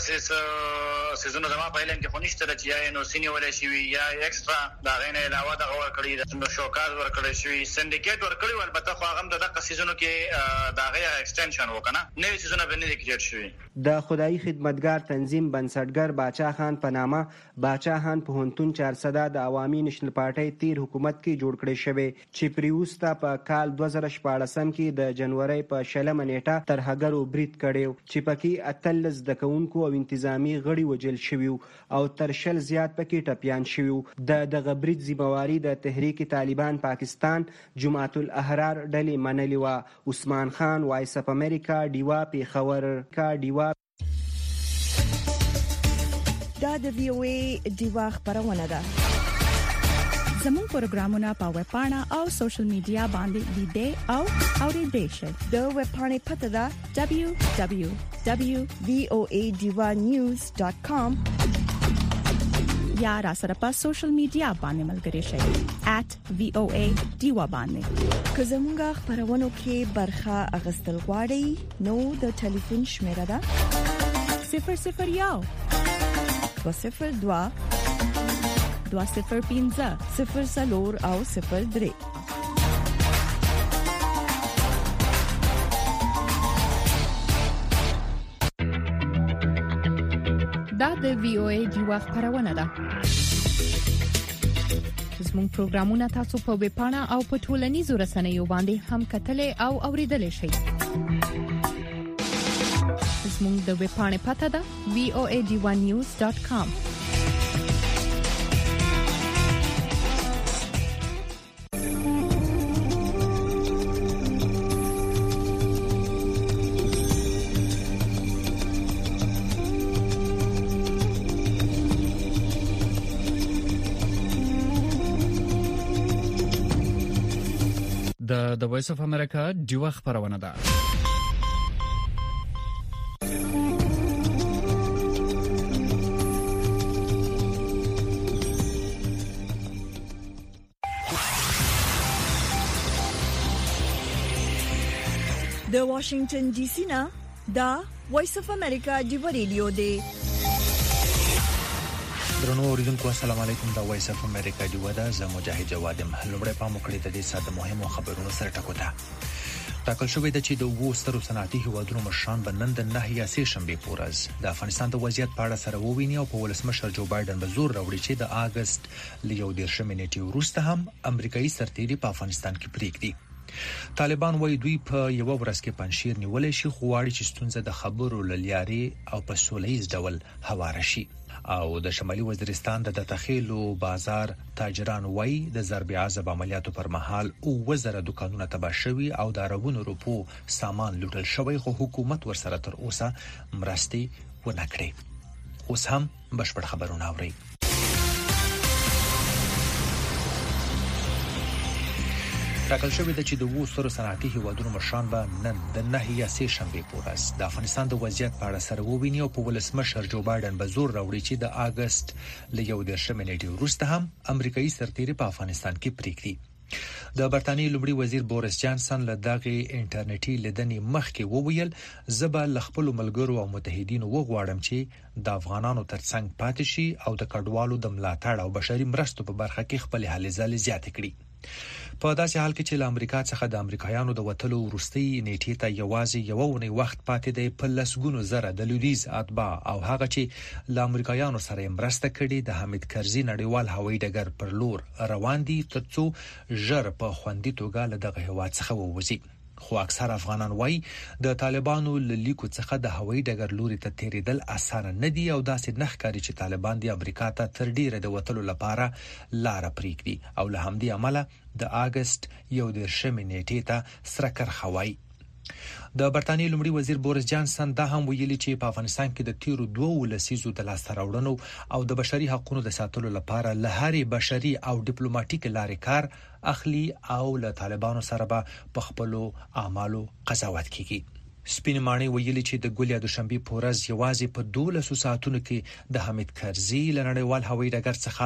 تاسو سيزونه زما په لین کې خونیشته چې یا نو سینیور ولې شي یا ایکسترا دا غینه علاوه دا ور کړی نو شوکاز ور کړی شي سندیکیټ ور کړی البته خو هغه دغه سيزونو کې دا غیا ایکسټنشن وکنه نوې سيزونه باندې لیکل شوی د خدای خدمتګار تنظیم بنسټګر باچا خان په نامه باچا خان پوهنتون 400 د عوامي نېشنل پارټي تیر حکومت کې جوړ کړی شوی چې پریوستا په کال 2014 کې د جنوري په 16 نیټه تر هغرو بریټ کړیو چې پکې اتلز د کونکو او انتظامی غړي وجل شوی او تر شل زیات پکې ټپيان شوی د غبرید ذمہواری د تحریک طالبان پاکستان جماعت الاحرار ډلې منلې و عثمان خان وایس اف امریکا دیوا پیښور کا دیوا دا د وی او ای دیوا خبرونه ده زموږ پروګرامونه په ویب پاڼه او سوشل میډیا باندې لیدئ او اوریدئ شئ د ویب پاڼې پته ده www.voadivanews.com یا را سره په سوشل میډیا باندې ملګري شئ @voadiva باندې که زموږ خبرونه کې برخه اغستل غواړئ نو د ټلیفون شمیره ده 001 202 205 0 او 03 د VOA ډیوا خبرونه ده. زموږ پروګرامونه تاسو په ویب پاڼه او په ټولنیزو رسنیو باندې هم کتلې او اوریدلې شئ. زموږ د ویب پاڼې پته ده voadiwanews.com. د وایس اف امریکا ډیوا خبرونه ده. د واشنگټن ډي سي نه دا وایس اف امریکا ډیوا ریډیو دی. درنو اوریدونکو السلام علیکم. دا وایس اف امریکا ډیوا ده. زه مجاهد جواد یم. لومړی پام وکړئ د دې ساده مهمو خبرونو سره ټکوته. ټاکل شوې ده چې د وسترو صنعتي هیوادونو مشران به نن د 9 یا 3 شنبه پورز د افغانستان د وضعیت په اړه سره وویني او په ولسمشر جو بایدن به زور راوړي چې د اگست ل 11 نیټې وروسته هم امریکایي سرتیري په افغانستان کې پریږدي. طالبان وایي دوی په یو ورځ کې پنځیر نیولې شي، خو غواړي چې ستونزه د خبرو للیاري او په سولهییز ډول هواره شي. او د شمالي وزیرستان د تخیلو بازار تاجران وایي د ضرب عذاب عملیاتو پر مهال 2000 دکانونه تباه شوي او د اربونو روپو سامان لوټل شوی، خو حکومت ورسره تر اوسه مرستې ونه کړې. اوس هم بشپړ خبرونه اورئ. ټاکل شوې ده چې د وسترو صنعتي هیوادونو مشران به نن د 9 یا 3 شنبه پورز د افغانستان د وضعیت په اړه سره وویني او په ولسمشر جو بایدن به زور راوړي چې د اگست ل 11 نیټې وروسته هم امریکایي سرتیري په افغانستان کې پریږدي. د برتانیې لومړي وزیر بوریس جانسن له دغه انټرنیټي لیدنې مخکې وویل زبا لخپل ملګرو او متحدینو وغواړم چې د افغانانو ترڅنګ پاتې شي او د کډوالو د ملاتړ او بشري مرستو په برخه کې خپل هلې ځلې زیات کړي. په داسې حال کې چې له امریکا څخه د امریکایانو د وټلو وروستي نیټې ته یوازې یو ونې وخت پاتې دی، په لسګونو زره د لویدیز اتباع او هغه چې له امریکایانو سره مرسته کړي د حامد کرزي نړیوال هوایي ډګر پر لور روان دي ترڅو ژر په خوندي توګه له دغه هیواد څخه ووځي. خو اکثر افغانان وایي د طالبانو لیکو څخه د هوایي ډګر لوري ته تیریدل اسانه نه دي او داسې نه ښکاري چې طالبان د امریکا ته تر ډیره د وټلو لپاره لار پریږدي او له همدې عمله د اگست 11 نیټې ته سره کرخوي. د برتانیې لومړي وزیر بوریس جانسن دا هم ویلي چې په افغانستان کې د تیرو 2 لسیزو د لاسته راوړنو او د بشري حقوقو د ساتلو لپاره له هرې بشري او ډیپلوماټیک لارې کار اخلي او له طالبانو سره به په خپل اعمالو قضاوت کوي. سپین ماڼۍ ویلي چې د ګولیا دوشنبه پورز یوازې په 12 ساعتونو کې د حامد کرزي لنړیوال هوایي ډګر څخه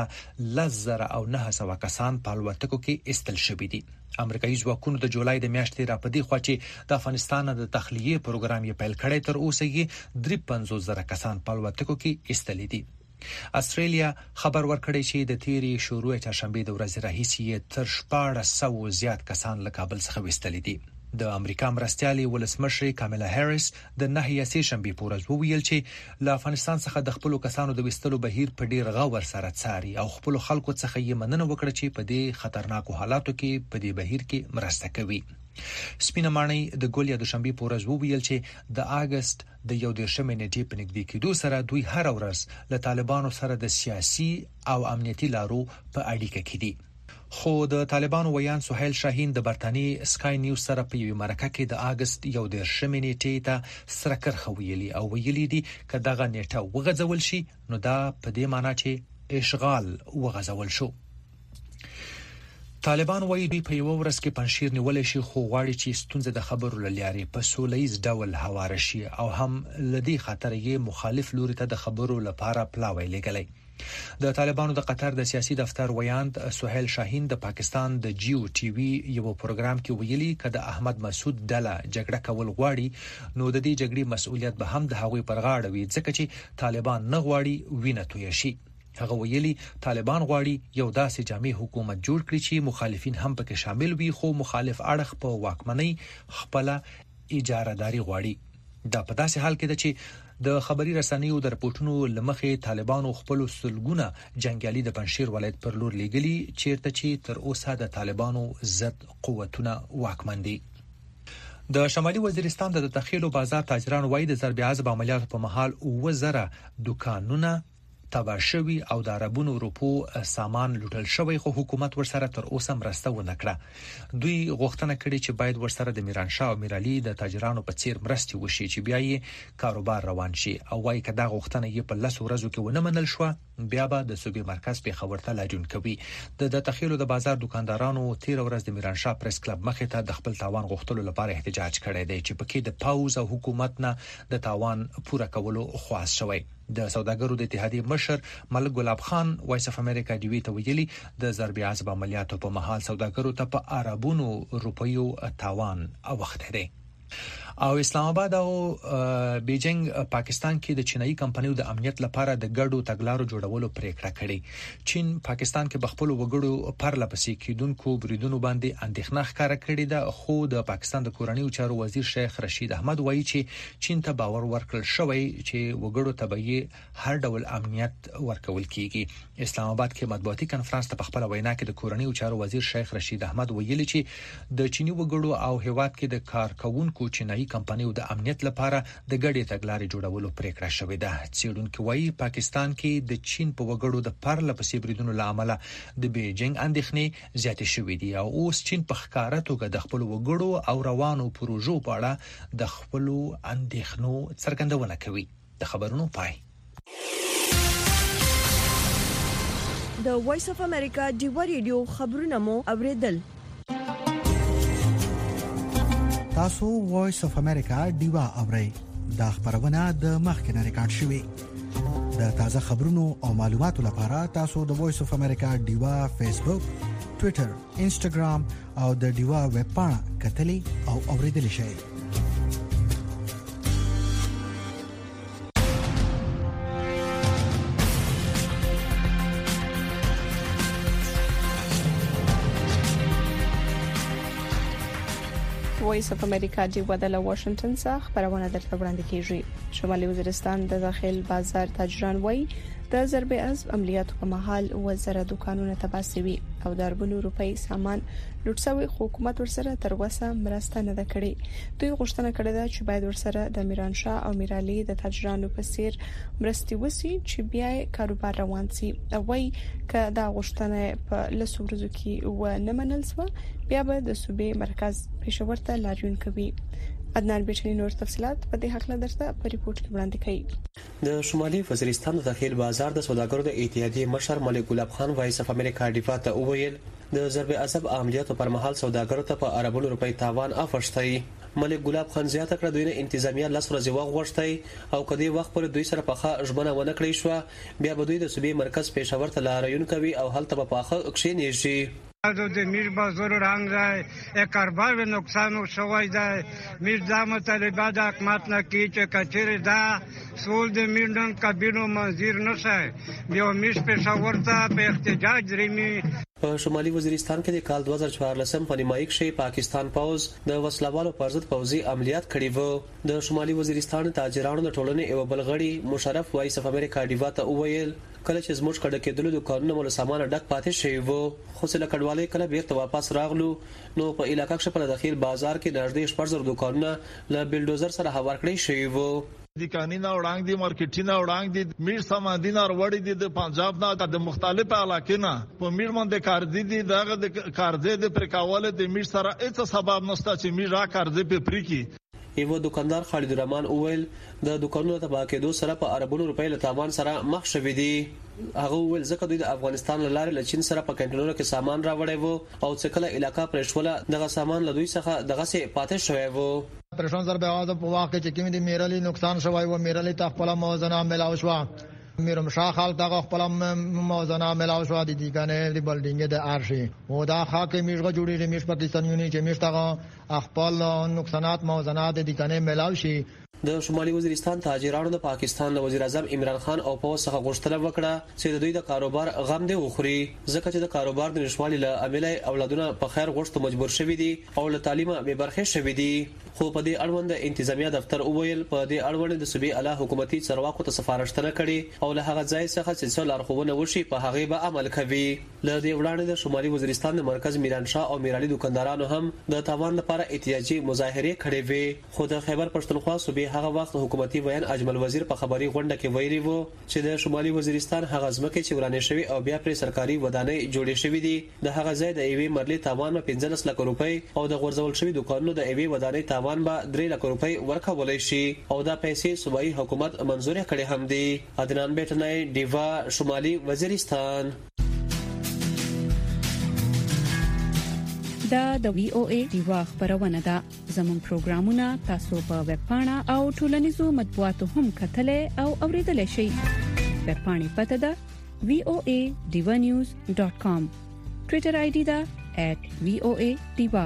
10900 کسان په الوتکو کې استل شوي دي. امریکایي ځواکونو د جولای د میاشتې راپدې خوا چې د افغانستان د تخلیه پروګرام یې پیل کړی تر اوسه یې 53,000 کسان په الوتکو کې استل دي. استرالیا خبر ورکړی چې د تیری شروع چهارشنبه د ورځې راهیسې تر 1400 زیات کسان له کابل څخه وستل دي. د امریکا مرستيالي ولسمشر کاملا هریس د 9 یا 3 شنبه پورز وویل چې له افغانستان څخه د خپل کسانو د وستلو بهیر په ډیر غور سره څاري او خپل خلکو څخه یې مننه وکړه چې په دې خطرناکو حالاتو کې په دې بهیر کې مرسته کوي. سپینه ماڼۍ د ګولیا دوشنبه پورز وویل چې د اگست د 11 نیټې په نږدې کېدو سره دوی هر ورځ له طالبانو سره د سیاسي او امنیتي لارو په اړیکه کې دي. خو د طالبانو ویان سهیل شاهین د برتانیې سکای نیوز سره په یوه مرکه کې د اگست 11 نیټې ته سره کرخه ویلي او ویلي دي چې دغه نیټه وغځول شي نو دا په دې معنی چې اشغال وغځول شو. طالبان وایي دوی په یو ورځ کې پنځیر نیولې شي، خو غواړي چې ستونزه د خبرو للیاري په سولهییز ډول هواره شي او هم لدی خطر یې مخالف لوري ته د خبرو لپاره پلاوی لګلې. د طالبانو د قطر د سیاسي دفتر ویاند سهیل شاهین د پاکستان د جیو ټي وي یو پروګرام کې ویلي کده احمد مسعود ډله جګړه کول غواړي نو د دې جګړې مسؤلیت به هم د هغوی پر غاړه وي ځکه چې طالبان نه غواړي وینه توی شي. هغه ویلي طالبان غواړي یو داسې جامع حکومت جوړ کړي چې مخالفین هم پکې شامل وي، خو مخالف اړخ په واکمنۍ خپل اجارهداري غواړي. دا په داسې حال کې ده چې د خبري رسنیو د رپورټونو لمخې طالبانو خپل سلګونه جنگیالي د پنځیر ولایت پر لور لیږلي چیرته چې تر اوسه د طالبانو ضد قوتونه واکمن دي. د شمالي وزیرستان د تخیلو بازار تاجران وایي د ضرب عضب عملیاتو په مهال 2000 دکانونه تباه شوي او د عربونو اروپو سامان لوټل شوی، خو حکومت ورسره تر اوسه مرسته ونه کړه. دوی غوښتنه کړې چې باید ورسره د میرانشاه او میرعلي د تاجرانو په څیر مرستې وشي چې بیا یې کاروبار روان شي، او وايي کدا غوښتنه یې په 10 ورځو کې ونه منل شو بیا به د صوبې مرکز پېښور ته لاریون کوي. د تخیلو د بازار دکاندارانو 13 ورځ د میرانشاه پریس کلب مخې ته د خپل تاوان غوښتلو لپاره احتجاج کړی دی چې پکې د پاوز او حکومت نه د تاوان پوره کولو خواست شوی. د سوداګرو د اتحادیې مشر ملک ګلاب خان وایس اف امریکا ډیوی ته ویلي د ضرب عضب عملیاتو په مهال سوداګرو ته په عربونو روپیو تاوان اوخته دی. او اسلام آباد او بیجینګ پاکستان کې د چینایي کمپنیو د امنیت لپاره د ګډو تګلارو جوړولو پریکړه کړې. چین پاکستان کې بخپل وګړو پرلپسې کېدونکو بریدونو باندې اندېښنه ښکاره کړې ده، خو د پاکستان د کورنیو چارو وزیر شیخ رشید احمد وایي چې چین ته باور ورکړل شوی چې وګړو ته به هر ډول امنیت ورکول کیږي. اسلام آباد کې مطبوعاتي کنفرانس ته په خپل وینا کې د کورنیو چارو وزیر شیخ رشید احمد ویلي چې د چینی وګړو او هیواد کې د کارکونکو چینایي کمپنیو د امنیت لپاره د ګډې تګلارې جوړولو پریکړه شوې ده. څېړونکو وایي پاکستان کې د چین په وګړو د پرلپسې بریدونو لامل د بیجینګ اندېښنې زیاتې شوې دي، او اوس چین په ښکاره توګه د خپل وګړو او روانو پروژو په اړه د خپل اندېښنو څرګندونه کوي. د خبرونو پای. د وایس اف امریکا ډیو ریډیو خبرونه مو اوریدل. تاسو وایس اف امریکا ډیوا اورئ. دا خبرونه د مخکنه ریکارډ شوې. د تازه خبرونو او معلوماتو لپاره تاسو د وایس اف امریکا ډیوا فیسبوک، ټوئیټر، انسټاګرام او د ډیوا ویب پاڼه کتلې او اوریدل شئ. وایس اف امریکا دی ودله واشنگټن څخه خبرونه درته وړاندې کیږي. شمالي وزیرستان د داخل بازار تاجران وایي د ضرب عضب عملیاتو په مهال 2000 دکانونه تباه شوي او د اربونو روپی سامان لوټ شوی، خو حکومت ورسره تر اوسه مرسته نه کړې. دوی غوښتنه کړې ده چې باید ورسره د میرانشاه او میرعلي د تاجرانو په څیر مرستې وشي چې بیا کاروبار روان شي. او وايي ک دا غوښتنه په 10 ورځو کې و نه منل شو بیا به د صوبې مرکز پېښور ته لاریون کوي. عدنان بچنی نور تفصيلات په دې حق له درته په ریپورت کې وړاندې کړي. د شمالي وزیرستان د داخل بازار د سوداګرو د اتحادیې مشر ملک ګلاب خان وایس اف امریکا ډیوا ته وویل د ضرب عضب عملیاتو پر مهال سوداګرو ته په اربونو روپی تاوان افشتي. ملک ګلاب خان زیاته کړه دوی نه انتظامیه 10 ورځې وغوښتي او کدی وخت پر دوی سره پخه ژمنه ونه کړی شو بیا به دوی د صوبې مرکز پېښور ته لاریون کوي او هلته په پخه کښینېږي. د میر بازار رنگ ده کاربار به نقصان شوی ده. میر د مطالبه د حکومت نه کی چې کچېره ده سول د میرن کابینو منظور نشه بیا میر پېښور ته په احتجاج درېمي. په شمالي وزیرستان کې د کال 2014 په نیمایي کې پاکستان پوز د وسلوالو پر ضد پوځي عملیات کړي وو. د شمالي وزیرستان تاجرانو د ټولنې یو بلغړي مشرف وایس اف امریکا ډیوا ته وویل کله چې زموږ کډه کېدل د قانون مول سامان ډک پاتې شوی وو، خو سله کډوالۍ کله بیرته واپس راغلو نو په علاقې کې په داخل بازار کې نږدې 14 دکانونه له بلډوزر سره هوار کړی شوی وو. د قانونا وړاندې دي مارکیټینا وړاندې دي میر سمادین اور وړي دي د پنجاب نه د مختلفو علاقې نه په میر باندې کاردي دي دغه د کارځې د پرکاواله د میر سره هیڅ سبب نشته چې میر را کارځې په پریکي. یو دکاندار خالد الرحمن اویل د دکانونو تباه کېدو سره په اربونو روپی له تاوان سره مخ شوي دي. هغه ول ځکه دوی د افغانستان لاره له چین سره په کنټینرونو کې سامان راوړی وو او څکه علاقې پرېښوله دغه سامان له دوی څخه دغه سي پاتې شوی وو. پرشان ضرب عضب په واقع کې کوم د میرالي نقصان شوی و میرالي ته خپل موازنه ملاو شو میرم شاه خلک ته خپل موازنه ملاو شو د دې کنه د بلډینګ د ارشي او دا خاکه میرغه جوړې میش پاکستانیونی چې میشتغه خپل نقصانات موازنات د دې کنه ملاو شي. د شمالي وزیرستان تاجرانو د پاکستان د وزیر اعظم عمران خان او پوز څخه غوښتنه وکړه چې د دوی د کاروبار غم دې وخوري ځکه چې د کاروبار د نشوالي له امله اولادونه په خیر غوښتو مجبور شوي دي او له تعلیمه بې برخې شوي دي خو په دې اړوند انتظامیه دفتر وویل په دې اړوند د صوبې اعلی حکومتي چارواکو ته سفارښتنه کړې او له هغه ځای څخه چې لارښوونه وشي په هغه به عمل کوي له دې وړاندې د شمالي وزیرستان د مرکز میرانشاه او میرالي دکاندارانو هم د تاوان لپاره احتجاجي مظاهره کړې وې خو د خیبر پښتونخوا صوبې هغه وخت حکومتي بیان اجمل وزیر په خبري غونډه کې ویلي وو چې د شمالي وزیرستان هغه ځمکې چې ورانې شوی او بیا پر سرکاري ودانۍ جوړې شوې دي د هغه ځای د ایوي مرلي تاوان په 15 لک روپۍ او د غورځول شوی دکانونو د ایوي ودانۍ تاوان به 3 لک روپۍ ورکولای شي او دا پیسې صوبایي حکومت منزور کړي هم دي عدنان بیٹنای دیوا شمالي وزیرستان دا د وی او ای دیوا خبرونه ده زموږ پروګرامونه تاسو په ویب پاڼه او ټولنیزو مطبوعاتو هم کتلای او اوریدلای شئ ویب پاڼې پته ده voanews.com ټوئیټر آی ډی ده @voadiva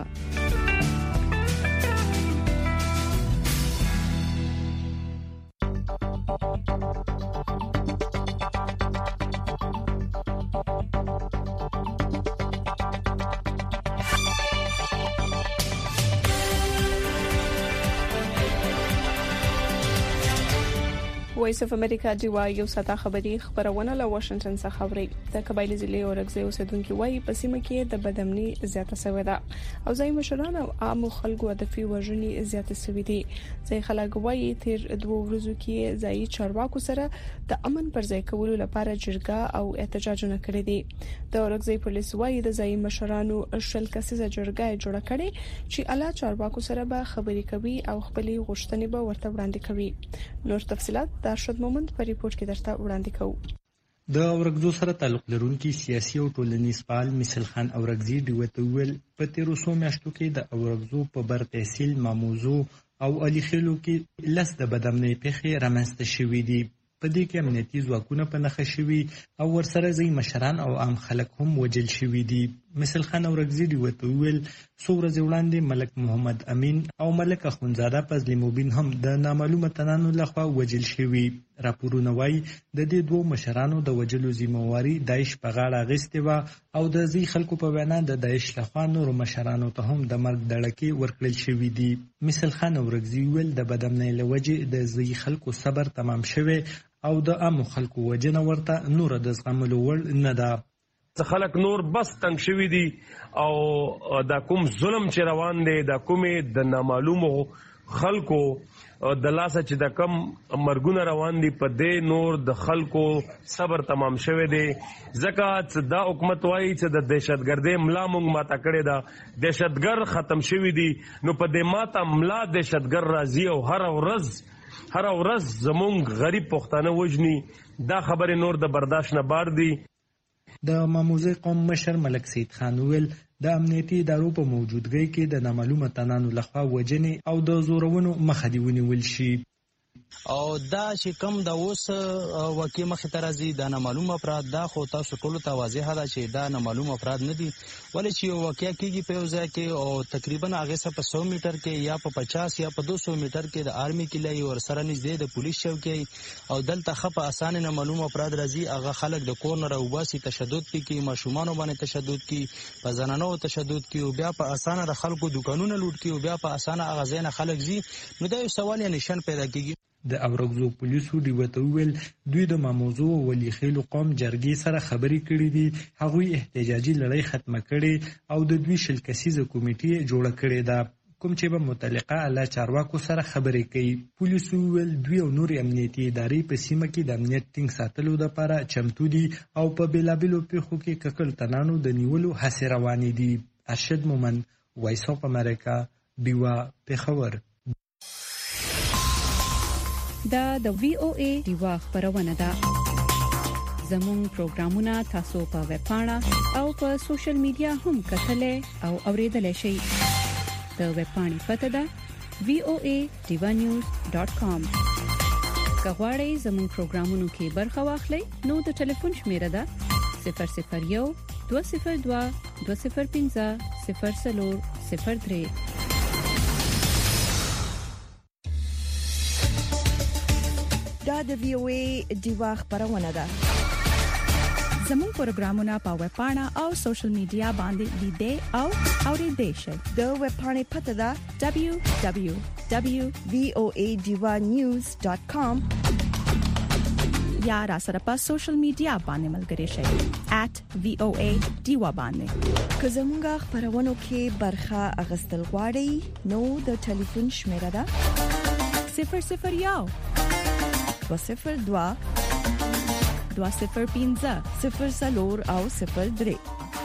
وایس اف امریکا دیوا یو ساده خبرونه له واشنگټن څخه اوري د قبایلی ضلع اورګزي اوسیدونکو وایي په سیمه کې د بدامني زیاته شوې ده او ځای مشران او عام خلکو د فی وژنې زیاته شوې دي ځای خلک وایي تیر 2 ورځې کې ځای چارواکو سره د امن پر ځای کولو لپاره جرګه او احتجاجونه کړي دي د اورګزي پولیس وایي د ځای مشرانو شل کسیزه جرګه جوړه کړي چې اعلی چارواکو سره به خبري کوي او خپل غوښتنې به ورته وړاندې کوي نور تفصيلات شد مومند په ریپورت کې درته وړاندې کوو د اورګزو سره تعلق لرونکي سیاسي او ټولنیز فعال مثل خان اورګزي د وتویل په 1300 میاشتو کې د اورګزو په بر تحصیل ماموزو او علي خیلو کې لس د بدامنۍ پیښې رامنځته شوې دي په دې کې امنیتي ځواکونه په نښه شوي او ورسره ځای مشران او عام خلک هم وجل شوي دي مثل خان اورګزي د وتویل څو ورځې وړاندې ملک محمد امین او ملک اخونزاده فضل مبین هم د نامعلومه تنانو لخوا وجل شوي راپورونه وایي د دې دوه مشرانو د وجلو ذمہواری داعش په غاړه اخیستې و او د ځي خلکو په وینا د داعش لخوا نور مشرانو ته هم د مرګ دړکې ورکړل شوې دي مثل خان اورګزي ویل د بدامنۍ لوجه د ځي خلکو صبر تمام شوه او د عام خلکو وجنه ورته نور د زغملو وړ نه ده خلک نور بس تنگ شوی دي او دا کوم ظلم چې روان دی دا کومه د نامعلومو خلکو د لاسه چې د کم مرګونه روان دي په دې نور د خلکو صبر تمام شوی دی زکات دا حکومت وایي چې د دهشتګردۍ ملا مونږ ماته کړی دا دهشتګر ختم شوی دی نو په دې ماته ملا دهشتګر راځي او هر ورځ زمونږ غریب پښتانه وجني دا خبره نور د برداشت نه بار دي د ماموزي قوم مشر ملک سید خان ویل د امنیتي ادارو په موجودګۍ کې د نامعلومه تنانو لخوا وجنې او د زورونو مخه دی ونیول شي او دا چې کوم د اوس واقع مخه ترازی د نامعلوم افراد دا خو تاسو ټول ته واضح ده چې دا نامعلوم افراد نه دي ولې چې واقع کیږي په ځای کې او تقریبا هغه څه په 100 میټر کې یا په 50 یا په 200 میټر کې د آرمي کې لای او سره نږدې د پولیس چوکۍ او دلته خپه اسانه نامعلوم افراد راځي هغه خلک د کورنر او باسي تشدد کوي ماشومان باندې تشدد کوي په زنانو تشدد کوي او بیا په اسانه د خلکو دکانونه لوټ کوي او بیا په اسانه هغه ځای خلک زی نو دا یو سوال یا نشان پیدا کیږي د اورګزو پولیسو دی وتویل دوی د ماموزو ولی خیلو قوم جرګې سره خبرې کړې دي هغوی احتجاجي لړۍ ختمه کړي او د دوی شل کسیزه کمیټې جوړه کړې ده کوم چې به متعلقه اعلی چارواکو سره خبرې کوي پولیسو ویل دوی او نور امنیتي ادارې په سیمه کې د امنیت ټینګ ساتلو لپاره چمتو دي او په بیلابیلو پیښو کې ککل تنانو د نیولو هڅې روانې دي ارشد مومند وایس اف امریکا دیوا پېښور دا د وی او ای دیوا خبرونه ده زموږ پروګرامونه تاسو په ویب پاڼه او په سوشل میډیا هم کتلای او اوریدلای شئ د ویب پاڼې پته ده voanews.com کغواړئ زموږ پروګرامونو کې برخه واخلئ نو د ټلیفون شمیره ده 001 202 205 0003 د VOA ډیوا خبرونه ده. زموږ پروګرامونه په ویب پاڼه او سوشل میډیا باندې لیدئ او اوریدئ شئ. د ویب پاڼې پته ده www.voanews.com یا را سره په سوشل میډیا باندې ملګري شئ @VOA ډیوا باندې. که زموږ خبرونه کې برخه اغستل غواړئ نو د ټلیفون شمیره ده 001 202 205 00 او 03.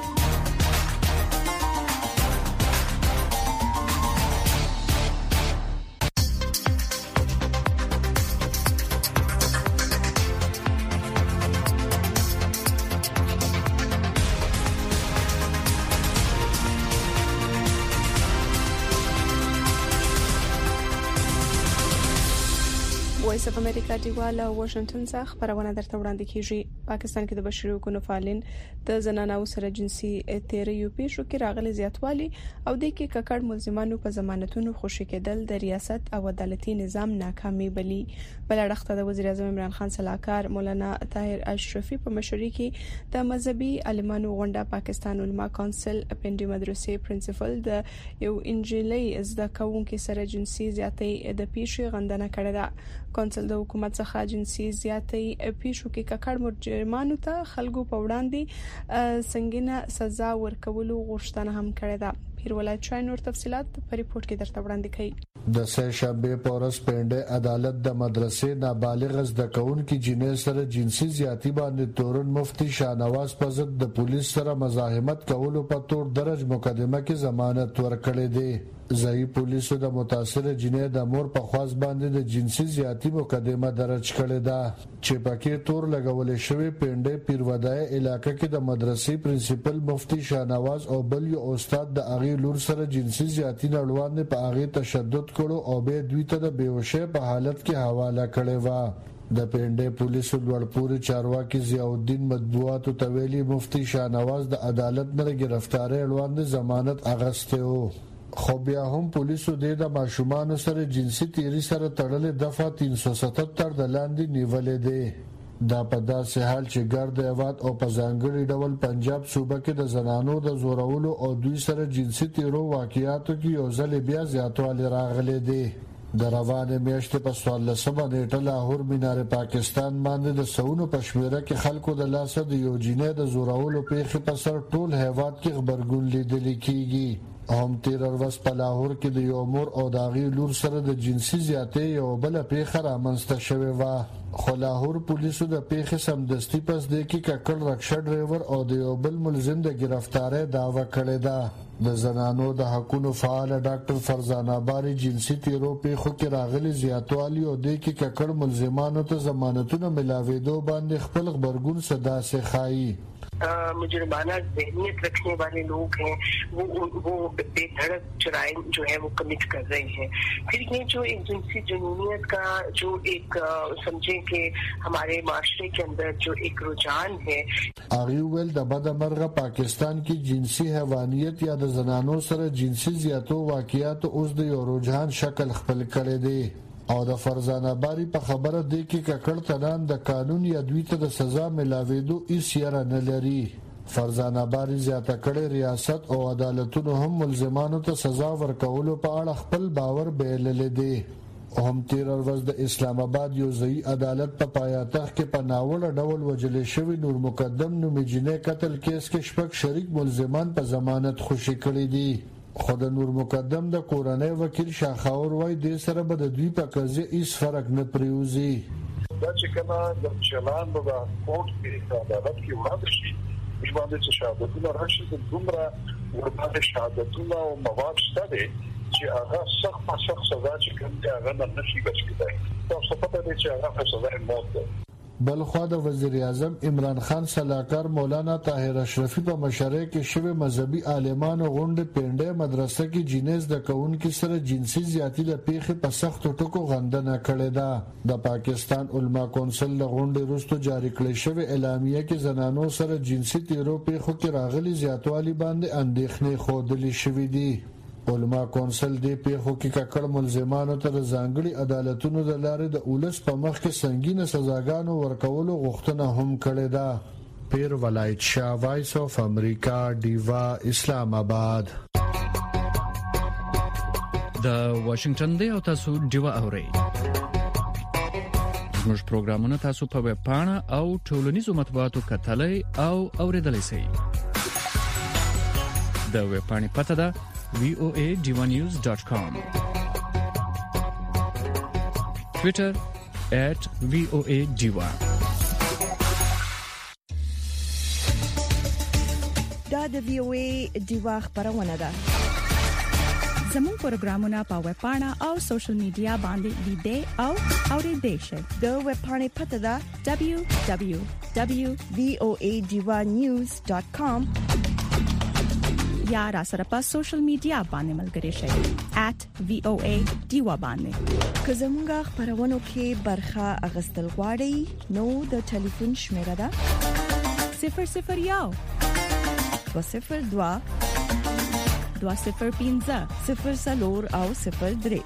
وایس اف امریکا دیواله واشنگټن څخه خبرونه درته وړاندې کیږي. پاکستان کې د بشري حقوقو فعالین د زنانو سره جنسي تیریو پیښو کې راغلي زیاتوالی او د کې ککړ ملزمانو په ضمانتونو خوشی کېدل د ریاست او عدالتي نظام ناکامي بلی. بل اړخته د وزیر اعظم عمران خان صلاحکار مولانا طاهر اشرفي په مشرۍ کې د مذهبي عالمانو غونډه پاکستان علما کونسل پنډي مدرسې پرنسپل د یو انجیلي زده کوونکو سره جنسي زیاتې د پیښې غندنه کړې ده. کونسل د حکومت څخه جنسي زیاتې پیښو کې ککړ مجرمانو ته خلکو په وړاندې سنگینه سزا ورکولو غوښتنه هم کړې ده. پیر ولایت شای نور تفصيلات په ریپورت کې درته وړاندې کړي. د سه شنبه پورس پنده عدالت د مدرسې نابالغ زده کوونکو جنې سره جنسي زیاتی باندې تورن مفتی شاهنواز په ضد د پولیس سره مزاحمت کولو په تور درج مقدمه کې ضمانت ورکړې ده. ځای پولیسو د متاثر جنې د مور په خواست باندې د جنسي زیاتی مقدمه درج کړې ده چې پکې تور لګول شوی پنده پیرودای علاقې کې د مدرسې پرنسپل مفتی شاهنواز او بل یو استاد د اغي لور سره جنسي زیاتی نړوان په اغي تشدد کړو او به دوی ته د بیهوشه په حالت کې حواله کړي و. د پنده پولیسو لوړپوړي چارواکي ضیاء الدین مطبوعاتو تویلی مفتی شاهنواز د عدالت نه گرفتاری اړوند ضمانت اغسته و. خو بیا هم پولیسو د ماشومان سره جنسي تیری سره تړلې دفعه 377 د لاندې نیولې ده. دا په داسې حال چې ګرد هیواد او په ځانګړي ډول پنجاب صوبه کې د زنانو د زورولو او دوی سره جنسي تیرو واقعیاتو کې یو ځل بیا زیاتوالی راغلی دی. د روانه میاشتې په 14 نیټه لاهور مینار پاکستان باندې د سونو پښمیره کې خلکو د لاسه د یو جنې د زورولو پیښې په سر ټول هیواد کې خبرګون لیدل کیږي. هم تیر ورځ په لاهور کې د یو مور او داغي لور سره د جنسي زیاتې یو بل پیښه رامنځته شوې و. خو لاهور پولیسو د پیښې سمدستي پس د کې ککړ رکشا ډرایور او د یو بل ملزم د گرفتاری دعوه کړې ده. د زنانو د حقوقو فعال ډاکټر فرزانه باری جنسي تیرو پیښو کې راغلي زیاتوالی او د کې ککړ ملزمانو ته ضمانتونه ملاوېدو باندې خپل خبرګون صدا سے خایي. मुजरमाना ज़हनियत रखने वाले लोग हैं वो बेधड़क जुराइम जो है वो कमिट कर रहे हैं. फिर ये जो एक जिनसी जुनूनियत का जो एक समझे कि हमारे माशरे के अंदर जो एक रुझान है. आगिवेल د بدمرغه پاکستان کې جنسي حیوانیت یا د زنانو سره جنسي زیاتو واقعیات اوس د یو رجحان شکل خپل کړي دي. او د فرزانه باری په خبره دی کې ککړ تنان د قانون یا دوی ته د سزا ملاوېدو هیڅ یاره نه لري. فرزانه باری زیاته کړي ریاست او عدالتونو هم ملزمانو ته سزا ورکولو په اړه خپل باور بیلل دي. هم تیر ورځ د اسلام آباد یو ځای عدالت په پایتخت کې په ناوړه ډول وجلې شوی نور مقدم نومي جنې قتل کیس کې شپږ شریک ملزمان په ضمانت خوشي کړي دي. خود نور مقدم د کورنۍ وکیل شاخاور وای د سره به د دوی په قضیه هیڅ فرق نه پریوزي. دا چې کله د چلان د کوټ کې عدالت کې وړاندې شي باندې چې شهادتونه راشي د دومره ورباندې شهادتونه او مواد شته چې هغه سخت سزا چې کوم هغه نه نشي بچ کېدای. تاسو په دې چې هغه سزا موت ده. بلخوا د وزیر اعظم عمران خان صلاحکار مولانا طاهر اشرفي په مشرۍ کې شوی مذهبي عالمانو غونډه پنده مدرسه کې جنیز د کونکو سره جنسي زیاتی د پیښې په سخت ټکو غندنه کړې ده. د پاکستان علما کونسل له غونډې وروسته جاری کړې شوی اعلامیه کې زنانو سره جنسي تیرو پیښو کې راغلي زیاتوالی باندې اندېښنې خوده شوې دي. علما کونسل دی په حقیقت ککړ ملزمانو ته ځانګړي عدالتونو د لارې د اولس په مخ کې سنگینه سزاګانو ورکولو غوښتنه هم کړې ده. پیر ولایت شاه، وایس اف امریکا، ډیوا، اسلام آباد. د واشنگټن دی او تاسو ډیوا اورئ. زموږ پروګرامونه تاسو په ویب پاڼه او ټولنیزو مطبوعاتو کتلای او اوریدلای شئ. د ویب پاڼې پته ده voadivanews.com. Twitter @voadiva. دا د VOA دیوا خبرونه ده. زموږ پروګرامونه په ویب پاڼه او سوشل میډیا باندې لیدئ او اوریدئ شئ. د ویب پاڼې پته ده www.voadivanews.com یا را سره په سوشل میډیا باندې ملګري شئ @voadiva باندې. که زموږ خبرونو کې برخه اغستل غواړئ نو د ټلیفون شمیره ده 001 202 205 04 او 03.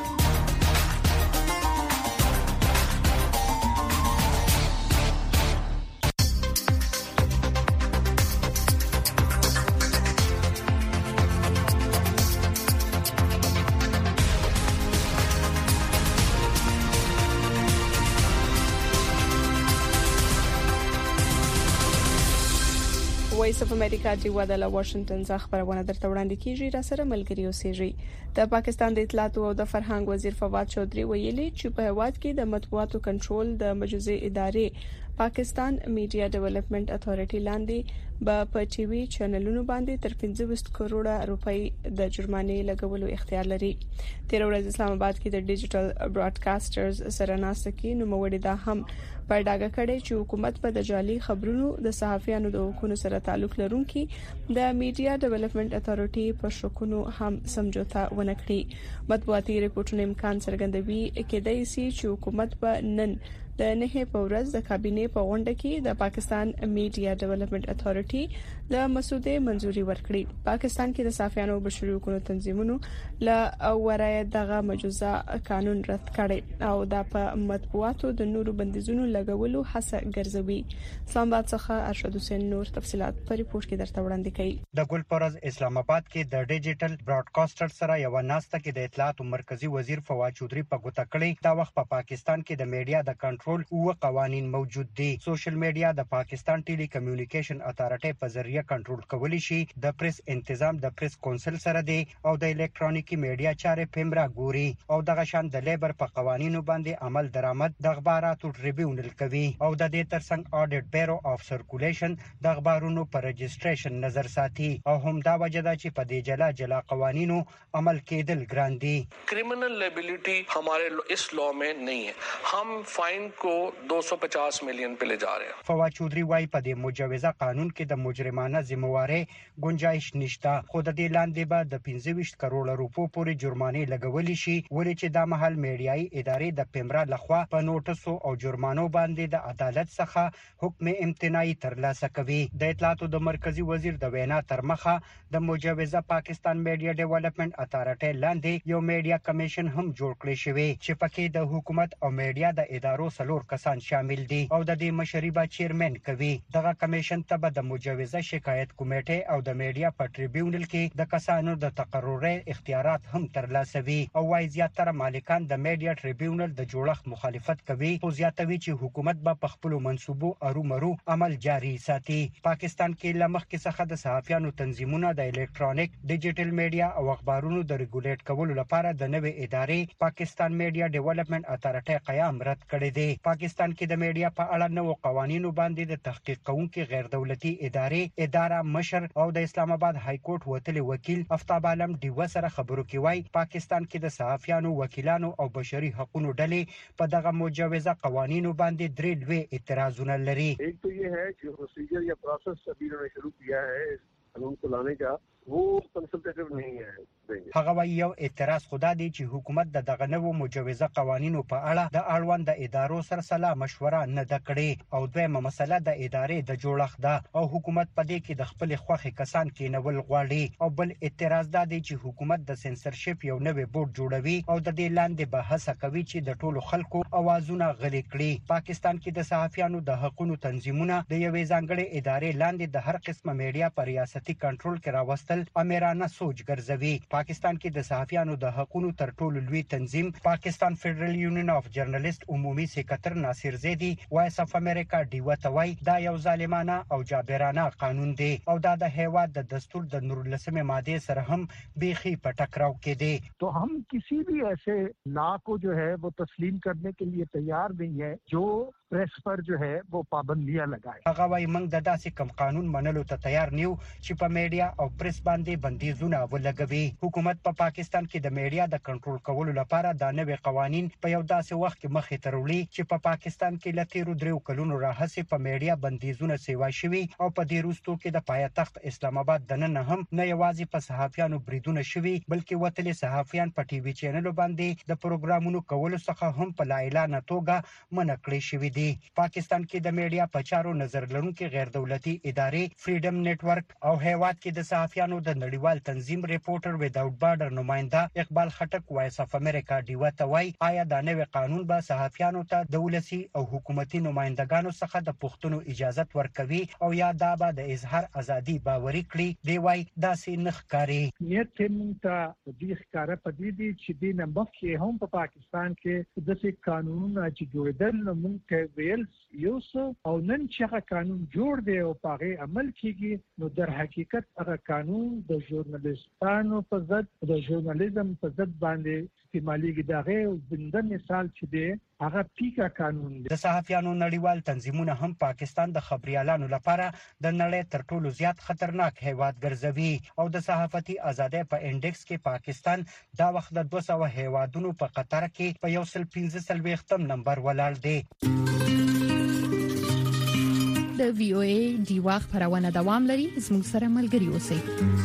وایس اف امریکا دی ودله واشنگټن څخه خبرونه درته وړاندې کیږي. را سره ملګری اوسېږي. د پاکستان د اطلاعات او د فرهنګ وزیر فواد چودري ویلي چې په هواد کې د مطبوعاتو کنټرول د مجوزي ادارې پاکستان میډیا ډیولپمنٹ اتھارټي لاندې په ټي وي چینلونو باندې تر 15 کروڑه روپۍ د جرمانې لګولو اختیار لري. 13 ورځ اسلام آباد کې د ډیجیټل براډکاسټرز سره ناسته کې نوموړي دا هم په ډاګه کړي چې حکومت په د جعلي خبرونو د صحافیانو د حقوقو سره تعلق لرونکي د میډیا ډیولپمنٹ اتھارټي په شکونو هم سمجھوتا ونه کړي. مطبوعاتي ریپورتونو امکان څرګندوي کېدای شي چې حکومت په نن د نه په ورځ د کابینې په غونډه کې د پاکستان میډیا ډیولپمنٹ اتھارټي د مسودې منځوري ورکړي. پاکستان کې د صحافیانو بشري حقوقو تنظیمونو له ورای دغه مجوزه قانون رد کړي او د مطبوعاتو د نورو بندیزونو لګولو هڅه ګرځوي. اسلام آباد څخه ارشد حسین نور تفصيلات په ریپورت کې درته وړاندې کړي. د ګلپرز اسلام آباد کې د ډیجیټل براډکاسټر سره یو ناسته کې د اطلاعات مرکزی وزیر فواد چودري په ګوته کړي دا وخت په پاکستان کې د میډیا د کنټرول او قوانين موجود دي. سوشل میډیا د پاکستان ټيلي کمیونیکیشن اتھارټي په ذریعہ کنټرول کولی شي. د پریس تنظیم د پریس کونسل سره دی او د الکترونیکی میډیا چارې پیمرا ګوري او دغه شان د لیبر په قوانینو باندې عمل درآمد د اخباراتو ټریبیونل کوي او د دې ترڅنګ اډیټ بیرو اف سرکولیشن د اخبارونو پر رجسټریشن نظر ساتي او هم دا وجدا چې په دې جلا قوانینو عمل کېدل ګران دي. क्रिमिनल लायबिलिटी हमारे इस लॉ में नहीं है. हम फाइन को 250 मिलियन पे ले जा रहे हैं. فواد چودري وايي په دې مجوزه قانون کې د مجرمانه ذمہواری گنجائش نشته. خو د دې لاندې به د 25 کروڑ روپو پورې جرمانه لګولې شي ولې چې د محل میډیایي ادارې د پیمرا لخوا په نوټسو او جرمانو باندې د عدالت څخه حکم امتناعي ترلاسه کوي. د اطلاعاتو د مرکزی وزیر د وینا تر مخه د مجوزه پاکستان میډیا ډیولپمنٹ اتھارټي لاندې یو میډیا کمیشن هم جوړ کړی شوی چې پکې د حکومت او میډیا د ادارو سلور کسان شامل دي او د دې مشري با چیرمن کوي. دغه کمیشن ته به د مجوزه شکایت کمیټه او د میډیا په ټریبیونل کې د کسانو د تقرری اختیارات هم ترلاسه وي او وايي زیاتره مالکان د میډیا ټریبیونل د جوړښت مخالفت کوي او زیاتوي چې حکومت به په خپل منسوبو ارومرو عمل جاری ساتي. پاکستان کې لمخ کې څخه د صحافیانو تنظیمونو د الکترونیک ډیجیټل میډیا او اخبارونو د ریګولیټ کولو لپاره د نوې ادارې پاکستان میډیا ډیولپمنٹ اتھارټي قیام رد کړی دی. پاکستان کې د میډیا په اړه نو قوانینو باندې د تحقیق کوونکي غیر دولتي اداره مشر او د اسلام آباد های کورټ وتلي وکیل افتاب عالم دیو سره خبرو کې وای پاکستان کې د صحافیانو وکیلانو او بشري حقوقو ډلې په دغه مجوزه قوانینو باندې درې لوی اعتراضونه لري. एक तो ये है कि प्रोसीजर या प्रोसेस अभी उन्होंने शुरू किया है कानून को लाने का वो कंसल्टेटिव नहीं है। هغه وایي یو اعتراض خدا دی چې حکومت د دغه نوو مجوزه قوانینو په اړه د اړوند ادارو سره سلا مشوره نه ده کړې او دویمه مسله د ادارې د جوړښت ده او حکومت په دې کې د خپل خوخي کسان کېنول غواړي او بل اعتراض دا دی چې حکومت د سنسرشپ یو نوې بورډ جوړوي او د دې لاندې به هڅه کوي چې د ټولو خلکو اوازونه غلي کړي. پاکستان کې د صحافیانو د حقوقو تنظیمونه د یوې ځانګړې ادارې لاندې د هر قسمه میډیا پر ریاستي کنټرول کې راوستل امیرانه سوچ ګرځوي. پاکستان کې د صحافیانو د حقوقو تر ټولو لوی تنظیم پاکستان فدرل یونین اف جرنالست عمومي سکرټر ناصر زیدی وایس اف امریکا ډیو ته وایي دا یو ظالمانه او جابرانه قانون دی او دا د هیواد د دستور د 19 ماده سره هم بیخي په ټکراو کې دی. तो हम किसी भी ऐसे ला को जो है वो तस्लीम करने के लिए तैयार नहीं है जो प्रेस पर जो है वो पाबंदियां लगाए. هغه وايي موږ د داسې کم قانون منلو ته تیار نیو چې په میډیا او پریس باندې بندیزونه ولګوي. حکومت په پاکستان کې د میډیا د کنټرول کولو لپاره د نوې قوانين په یو داسې وخت کې مخې ته وړي چې په پاکستان کې لته رو درو کلونو راهسي په میډیا بندیزونه سیوا شوي او په دې وروستو کې د پایتخت اسلام آباد دننه هم نه یوازې په صحافیانو بریدونه شوي بلکې وتلي صحافیان په ټي وي چینلو باندې د پروګرامونو کولو څخه هم په لا اعلان توګه منع کړی شوی دی. پاکستان کې د میډیا په چارو نظر لرونکي غیر دولتي ادارې فریډم نتورک او هیواد کې د صحافیانو د نړیوال تنظیم ریپورټر وداوټ بارډر نماینده اقبال خټک وایس اف امریکا ډیو ته وایي آیا دا نوې قانون به صحافیانو ته د ولسی او حکومتي نمائندګانو څخه د پښتنو اجازه ورکوي او یا دا به د اظهار ازادي باوري کړي. دی وایي دا سي نخکاری نیت مونږ ته د ښکارا پدې دي چې د نمبر کې هم په پاکستان کې د څه قانونونه چې جوړدل مونږ ته ویل یو او نن چې هغه قانون جوړ دی او پاره عمل کیږي نو در حقیقت هغه قانون د ژورنالیستانو په ضد د ژورنالیزم په ضد باندې استعمالېږي. دغه زنده مثال چې دی هغه پیکا قانون دی. د صحافیانو نړیوال تنظیمونه هم پاکستان د خبريالانو لپاره د نړۍ تر ټولو زیات خطرناک هیواد ګرځوي او د صحافتي ازادۍ په انډیکس کې پاکستان دا وخت د 200 هیوادونو په قطر کې په 115 نمبر ولاړ دی. د وی او ای دی واخ پرونه دوام لري. زموږ سره ملګري اوسئ.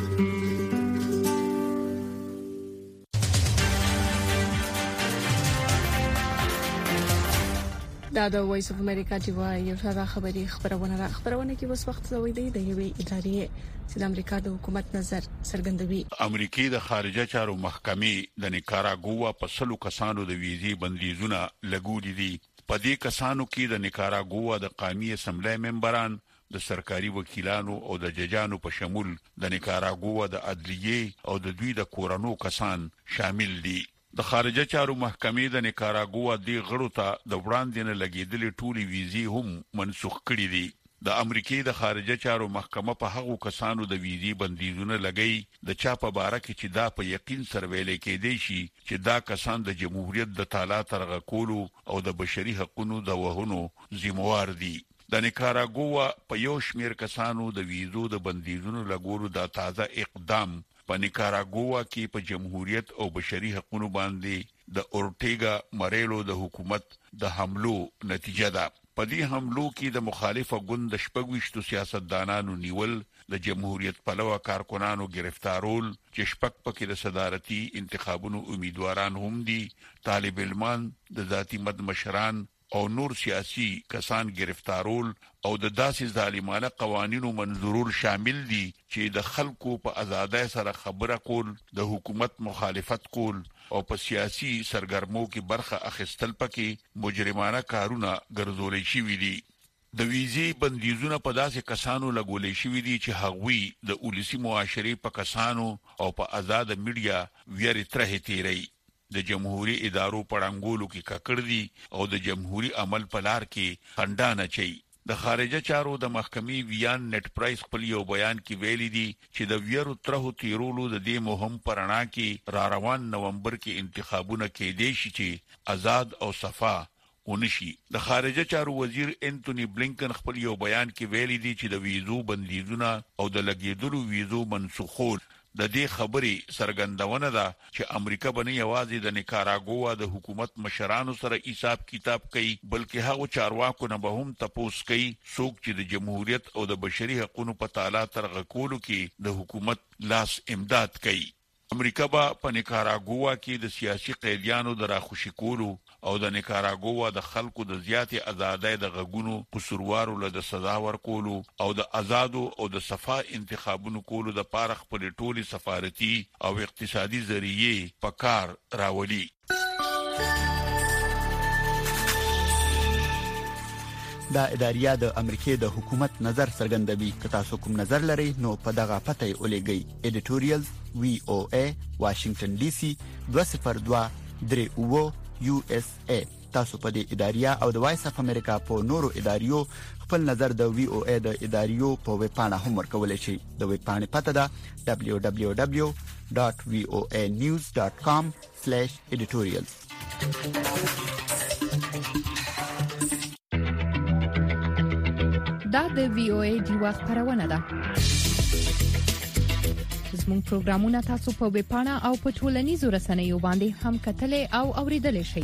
دا د وایس اف امریکا دی وای یو څه خبري خبرونه کې اوس وخت زوي دی د یوې ادارې چې د امریکا د حکومت نظر څرګندوي. امریکای د خارجه چارو محکمې د نیکاراګوا په سلو کسانو د ویزې بندیزونه لګولې دي. په دې کسانو کې د نیکاراګوا د قومي اسمبلی ممبران د سرکاري وکیلانو او د ججانو په شمول د نیکاراګوا د عدلیه او د دوی د کورونو کسان شامل دي. د خارجه چارو محکمې د نیکاراګوا د غړو ته د وړاندې نه لګیدلې ټولي ویزې هم منسوخ کړې دي. د امریکای د خارجه چارو محکمه په هغو کسانو د ویزې بندیزونه لګی د چا په باره کې چې دا په یقین سره ویل کېدی شي چې دا کسان د جمهوریت د تعالی ترغه کولو او د بشري حقوقو د وهونو ذمہوار دي. د نیکاراګوا په یو شمیر کسانو د ویزو د بندیزونو لګولو د تازه اقدام په نیکاراګوا کې په جمهوریت او بشري حقوقو باندې د اورټیګا مریلو د حکومت د حملو نتیجه ده. په دې حملو کې د مخالفه ګوند شپږويشتو سیاستدانانو نیول، د جمهوریت پلوه کارکونانو گرفتارول چې شپږ پکې د صدارتي انتخابونو امیدواران هم دي، طالب علمان، د ذاتی مد مشران او نور سیاسي کسان گرفتارول او د داسې ظالمانه قوانینو منظورول شامل دي چې د خلکو په آزادۍ سره خبره کول، د حکومت مخالفت کول او په سیاسي سرګرمو کې برخه اخیستل پکې مجرمانه کارونه ګرځولې شوې دي. د ویزې بندیزونه په داسې کسانو لګولې شوې دي چې هغوی د ولسی معاشري په کسانو او په آزاد میډیا ویری ترې تیری، د جمهوریت ادارو پړنګولو کې ککړ دي او د جمهوریت عمل په لار کې خندانه چي. د خارجه چارو د محکمې ویان نت پرایس خپل یو بیان کې ویلي دي چې د ویرو ترهو تیرولو د دې مهم پرانا کې را روان نومبر کې انتخابونه کېدې شي چې آزاد او صفا ونشي. د خارجه چارو وزیر انټونی بلینکن خپل یو بیان کې ویلي دي چې د ویزو بندیزونه او د لګیدلو ویزو منسوخول د دې خبرې څرګندونه ده چې امریکا باندې یوازې د نیکاراګوا د حکومت مشرانو سره حساب کتاب کوي بلکې هغه چارواکو نه به هم تپوس کوي څوک چې د جمهوریت او د بشري حقوقو په تعالی ترغه کولو کې د حکومت لاس امداد کوي. امریکا په نیکاراګوا کې د سیاسي قیدیانو د راخوشي کولو او د نیکاراګوا د خلکو د زیاتې ازادۍ د غږونو قصوروارو له سزا ورکولو او د آزادو او د صفا انتخابونو کولو د پاره خپل ټولي سفارتي او اقتصادي ذریعہ په کار راولي. دا اداریه د امریکای د حکومت نظر څرګندوي. که تاسو کوم نظر لرئ نو په دغه پته ولېږئ. editorials VOA Washington DC 202 USA. تاسو په دې اداریه او د وایس اف امریکا په نورو اداریو خپل نظر د VOA د اداریو په ویب پاڼه هم ورکولای شئ. د ویب پاڼې پته ده www.voanews.com/editorials. دا د VOA ډیوا خبرونه ده. زموږ پروګرامونه تاسو په ویب پاڼه او په ټولنیزو رسنیو باندې هم کتلای او اوریدلای شئ.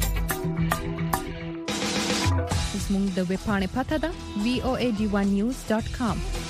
زموږ د ویب پاڼې پته ده voanews.com.